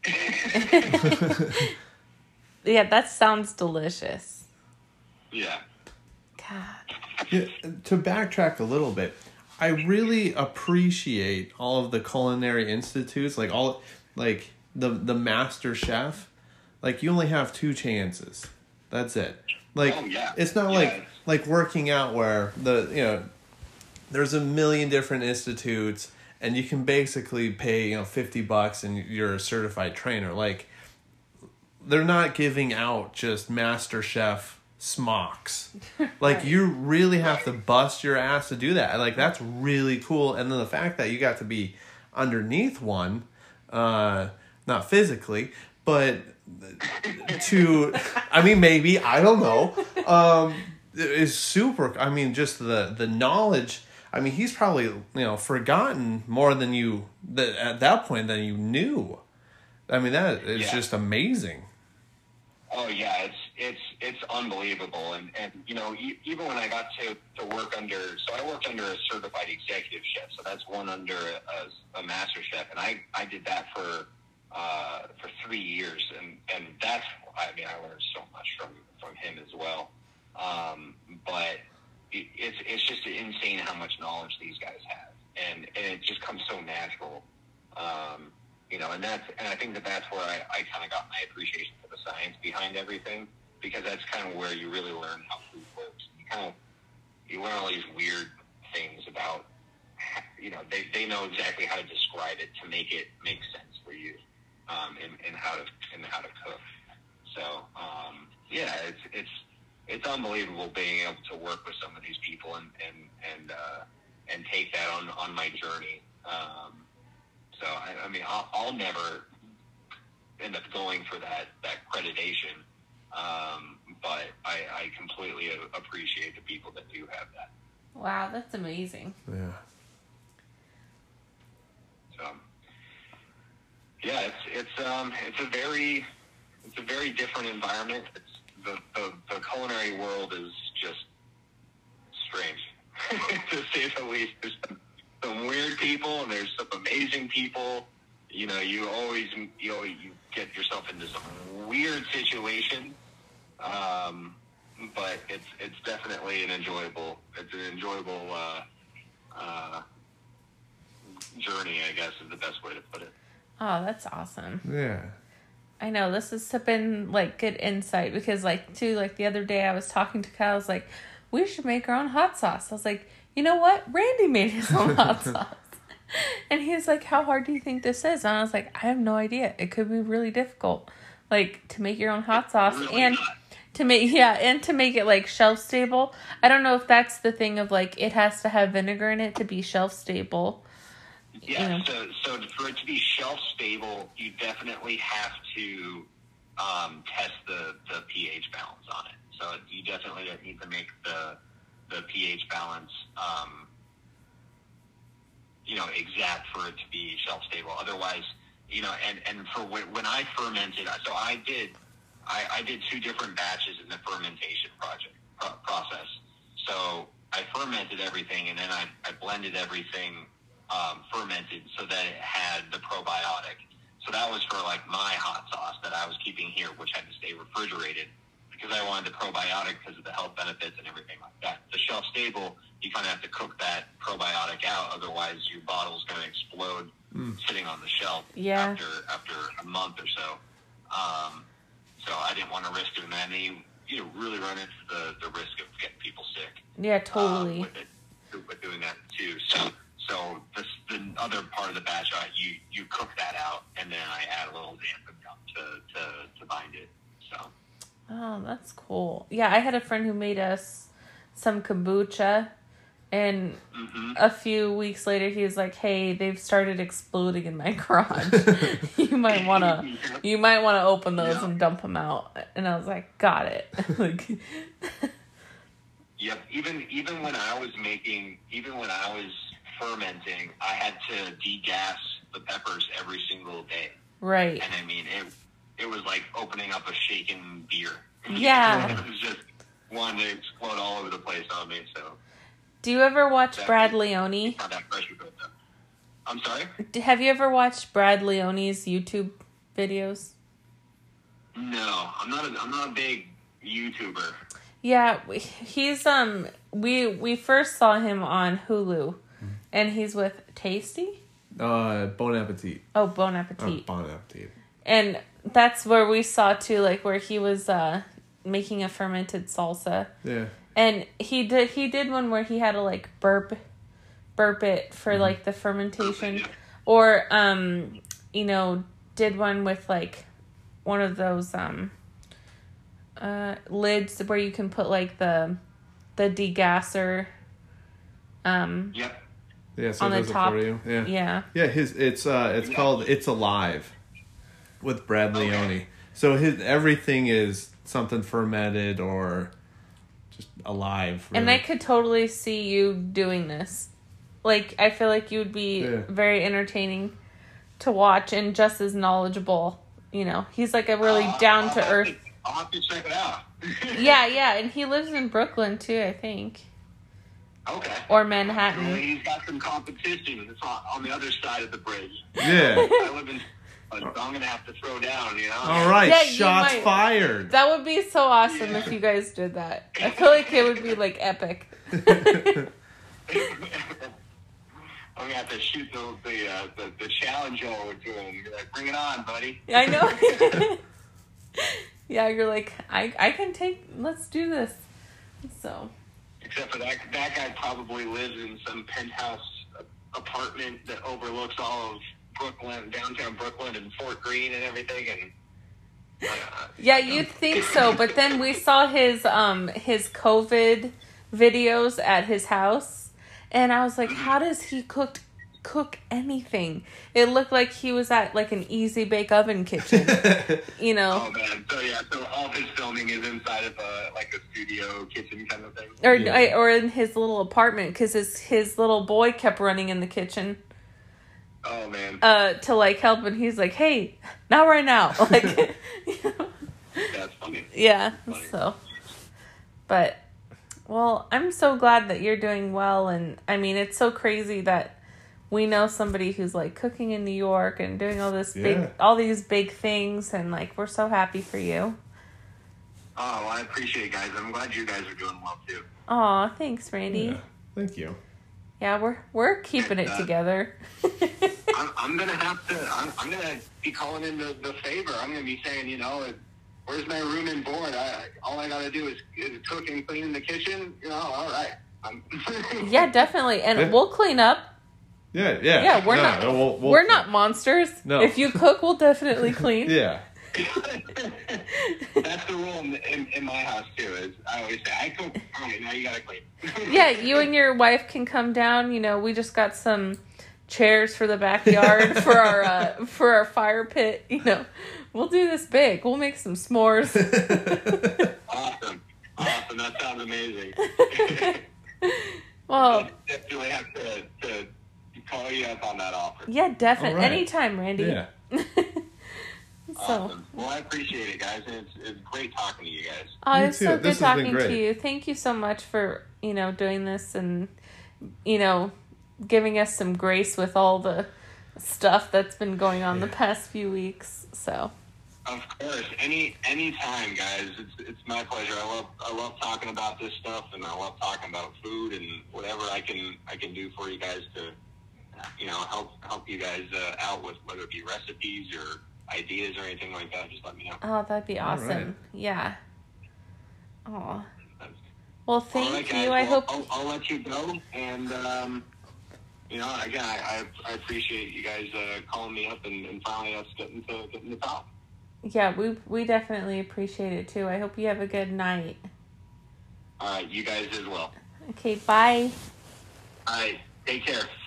with it. Yeah, that sounds delicious. Yeah. God. Yeah, to backtrack a little bit, I really appreciate all of the culinary institutes, like all, like the the Master Chef. Like, you only have two chances. That's it. Like, oh, yeah. It's not yeah. like like working out where the you know there's a million different institutes and you can basically pay, you know, fifty bucks and you're a certified trainer. Like, they're not giving out just Master Chef smocks. Like, you really have to bust your ass to do that. Like, that's really cool. And then the fact that you got to be underneath one, uh, not physically, but to, I mean, maybe, I don't know, um, is super. I mean, just the, the knowledge. I mean, he's probably, you know, forgotten more than you, that at that point, than you knew. I mean, that is yeah. just amazing. Oh yeah, it's it's it's unbelievable. And and you know, e- even when I got to, to work under, so I worked under a certified executive chef, so that's one under a, a master chef, and I I did that for uh, for three years, and and that's, I mean, I learned so much from from him as well. Um, but it, it's it's just insane how much knowledge these guys have, and and it just comes so natural. Um, you know, and that's, and I think that that's where I, I kind of got my appreciation for the science behind everything, because that's kind of where you really learn how food works. You kind of, you learn all these weird things about, you know, they, they know exactly how to describe it to make it make sense for you, um, and, and how to, and how to cook. So, um, yeah, it's, it's, it's unbelievable being able to work with some of these people and, and, and, uh, and take that on, on my journey. Um, So, I, I mean, I'll, I'll never end up going for that, that accreditation, um, but I, I completely appreciate the people that do have that. Wow, that's amazing. Yeah. So, yeah, it's it's um it's a very it's a very different environment. It's the the, the culinary world is just strange, to say the least. There's some, some weird people, and there's some amazing people. You know, you always you know, you get yourself into some weird situation, um, but it's it's definitely an enjoyable it's an enjoyable uh, uh, journey, I guess, is the best way to put it. Oh, that's awesome. Yeah. I know, this has been, like, good insight, because, like, too, like, the other day I was talking to Kyle, I was like, we should make our own hot sauce. I was like, you know what? Randy made his own hot sauce. And he's like, how hard do you think this is? And I was like, I have no idea. It could be really difficult, like, to make your own hot sauce. Really and not. to make, yeah, and to make it, like, shelf stable. I don't know if that's the thing of, like, it has to have vinegar in it to be shelf stable. Yeah, You know. so so for it to be shelf stable, you definitely have to um, test the, the pH balance on it. So you definitely need to make the the pH balance, um, you know, exact for it to be shelf stable. Otherwise, you know, and, and for when, when I fermented, so I did I, I did two different batches in the fermentation project pro- process. So I fermented everything, and then I, I blended everything um, fermented so that it had the probiotic. So that was for, like, my hot sauce that I was keeping here, which had to stay refrigerated, because I wanted the probiotic because of the health benefits and everything like that. The shelf stable, you kind of have to cook that probiotic out, otherwise your bottle's going to explode mm. sitting on the shelf Yeah. after after a month or so. Um, so I didn't want to risk doing that, and you, you know, really run into the, the risk of getting people sick. Yeah, totally. Um, with, it, with doing that too. So so this, the other part of the batch, uh, you you cook that out, and then I add a little xanthan gum to, to, to bind it. So. Oh, that's cool. Yeah, I had a friend who made us some kombucha, and mm-hmm. a few weeks later he was like, hey, they've started exploding in my garage. you might want to you might want to open those yeah. and dump them out. And I was like, got it. like Yep, even even when I was making even when I was fermenting, I had to degas the peppers every single day. Right. And I mean, it it was like opening up a shaken beer. Yeah. It was just wanting to explode all over the place on me. So. Do you ever watch that, Brad Leone? Not that pressure built up. I'm sorry? Have you ever watched Brad Leone's YouTube videos? No, I'm not. A, I'm not a big YouTuber. Yeah, he's um. We we first saw him on Hulu, and he's with Tasty. Uh, Bon Appetit. Oh, Bon Appetit. Oh, Bon Appetit. And that's where we saw too, like where he was uh making a fermented salsa. Yeah. And he did he did one where he had to like burp, burp it for mm-hmm. like the fermentation, or um, you know, did one with like one of those um. Uh, lids where you can put like the the degasser um yep. Yeah, so on it the does top. it for you. Yeah. Yeah. Yeah, his it's uh it's yeah. called It's Alive with Brad Leone. Okay. So his everything is something fermented or just alive. Really. And I could totally see you doing this. Like I feel like you would be yeah. very entertaining to watch and just as knowledgeable. You know, he's like a really uh, down to earth. I'll have to check it out. Yeah, yeah, and he lives in Brooklyn too, I think. Okay. Or So Manhattan. he's got some competition. It's on, on the other side of the bridge. Yeah. I live in, so I'm gonna have to throw down. You know. All right. Yeah, you shots might. fired. That would be so awesome Yeah. if you guys did that. I feel like it would be like epic. I'm gonna have to shoot the the uh, the, the challenge over to him. Be like, bring it on, buddy. I know. Yeah, you're like, I I can take. Let's do this. So. Except for that, that guy probably lives in some penthouse apartment that overlooks all of Brooklyn, downtown Brooklyn, and Fort Greene and everything. And uh, Yeah, you'd think so, but then we saw his um his COVID videos at his house, and I was like, how does he cook cook anything? It looked like he was at like an easy bake oven kitchen, you know. oh man, so yeah, so all his filming is inside of a like a studio kitchen kind of thing. Or Yeah. I, or in his little apartment, because his his little boy kept running in the kitchen Oh man, uh to like help, and he's like, hey, not right now, like, you know. that's funny. Yeah, Funny. so, but, well, I'm so glad that you're doing well, and, I mean, it's so crazy that we know somebody who's, like, cooking in New York and doing all this big, Yeah. all these big things, and, like, we're so happy for you. Oh, well, I appreciate it, guys. I'm glad you guys are doing well too. Aw, thanks, Randy. Yeah. Yeah, Thank you. we're, we're keeping it Uh, together. I'm, I'm gonna have to. I'm, I'm gonna be calling in the, the favor. I'm gonna be saying, you know, where's my room and board? I, all I gotta do is, is cook and clean in the kitchen. You know, all right. I'm Yeah, definitely, and Yeah. we'll clean up. Yeah, yeah. Yeah, we're No, not, no, we'll- we'll- we're not monsters. No. If you cook, we'll definitely clean. Yeah. That's the rule in, in, in my house too. Is I always say, I cook. All right, now you gotta clean. Yeah, you and your wife can come down. You know, we just got some chairs for the backyard for our uh, for our fire pit. You know, we'll do this big. We'll make some s'mores. Awesome, awesome. That sounds amazing. Well, Definitely have to, to call you up on that offer. yeah, definitely. All right. Anytime, Randy. Yeah. So, Awesome. Well, I appreciate it, guys. It's, it's great talking to you guys. oh, Me it's too. so This good has been talking to great. you. Thank you so much for, you know, doing this and, you know, giving us some grace with all the stuff that's been going on the past few weeks. So, Of course, any any time, guys. It's it's my pleasure. I love I love talking about this stuff, and I love talking about food and whatever I can I can do for you guys to, you know, help help you guys uh, out with whether it be recipes or ideas or anything like that. Just let me know. oh, that'd be All awesome. right. Yeah. Oh. That's- Well, All thank right, you. guys. I Well, hope. I'll, I'll let you go, and um, you know, again, I, I I appreciate you guys uh, calling me up and, and finally us getting to getting to talk. Yeah, we we definitely appreciate it too. I hope you have a good night. All right, you guys as well. Okay, bye. All right, take care.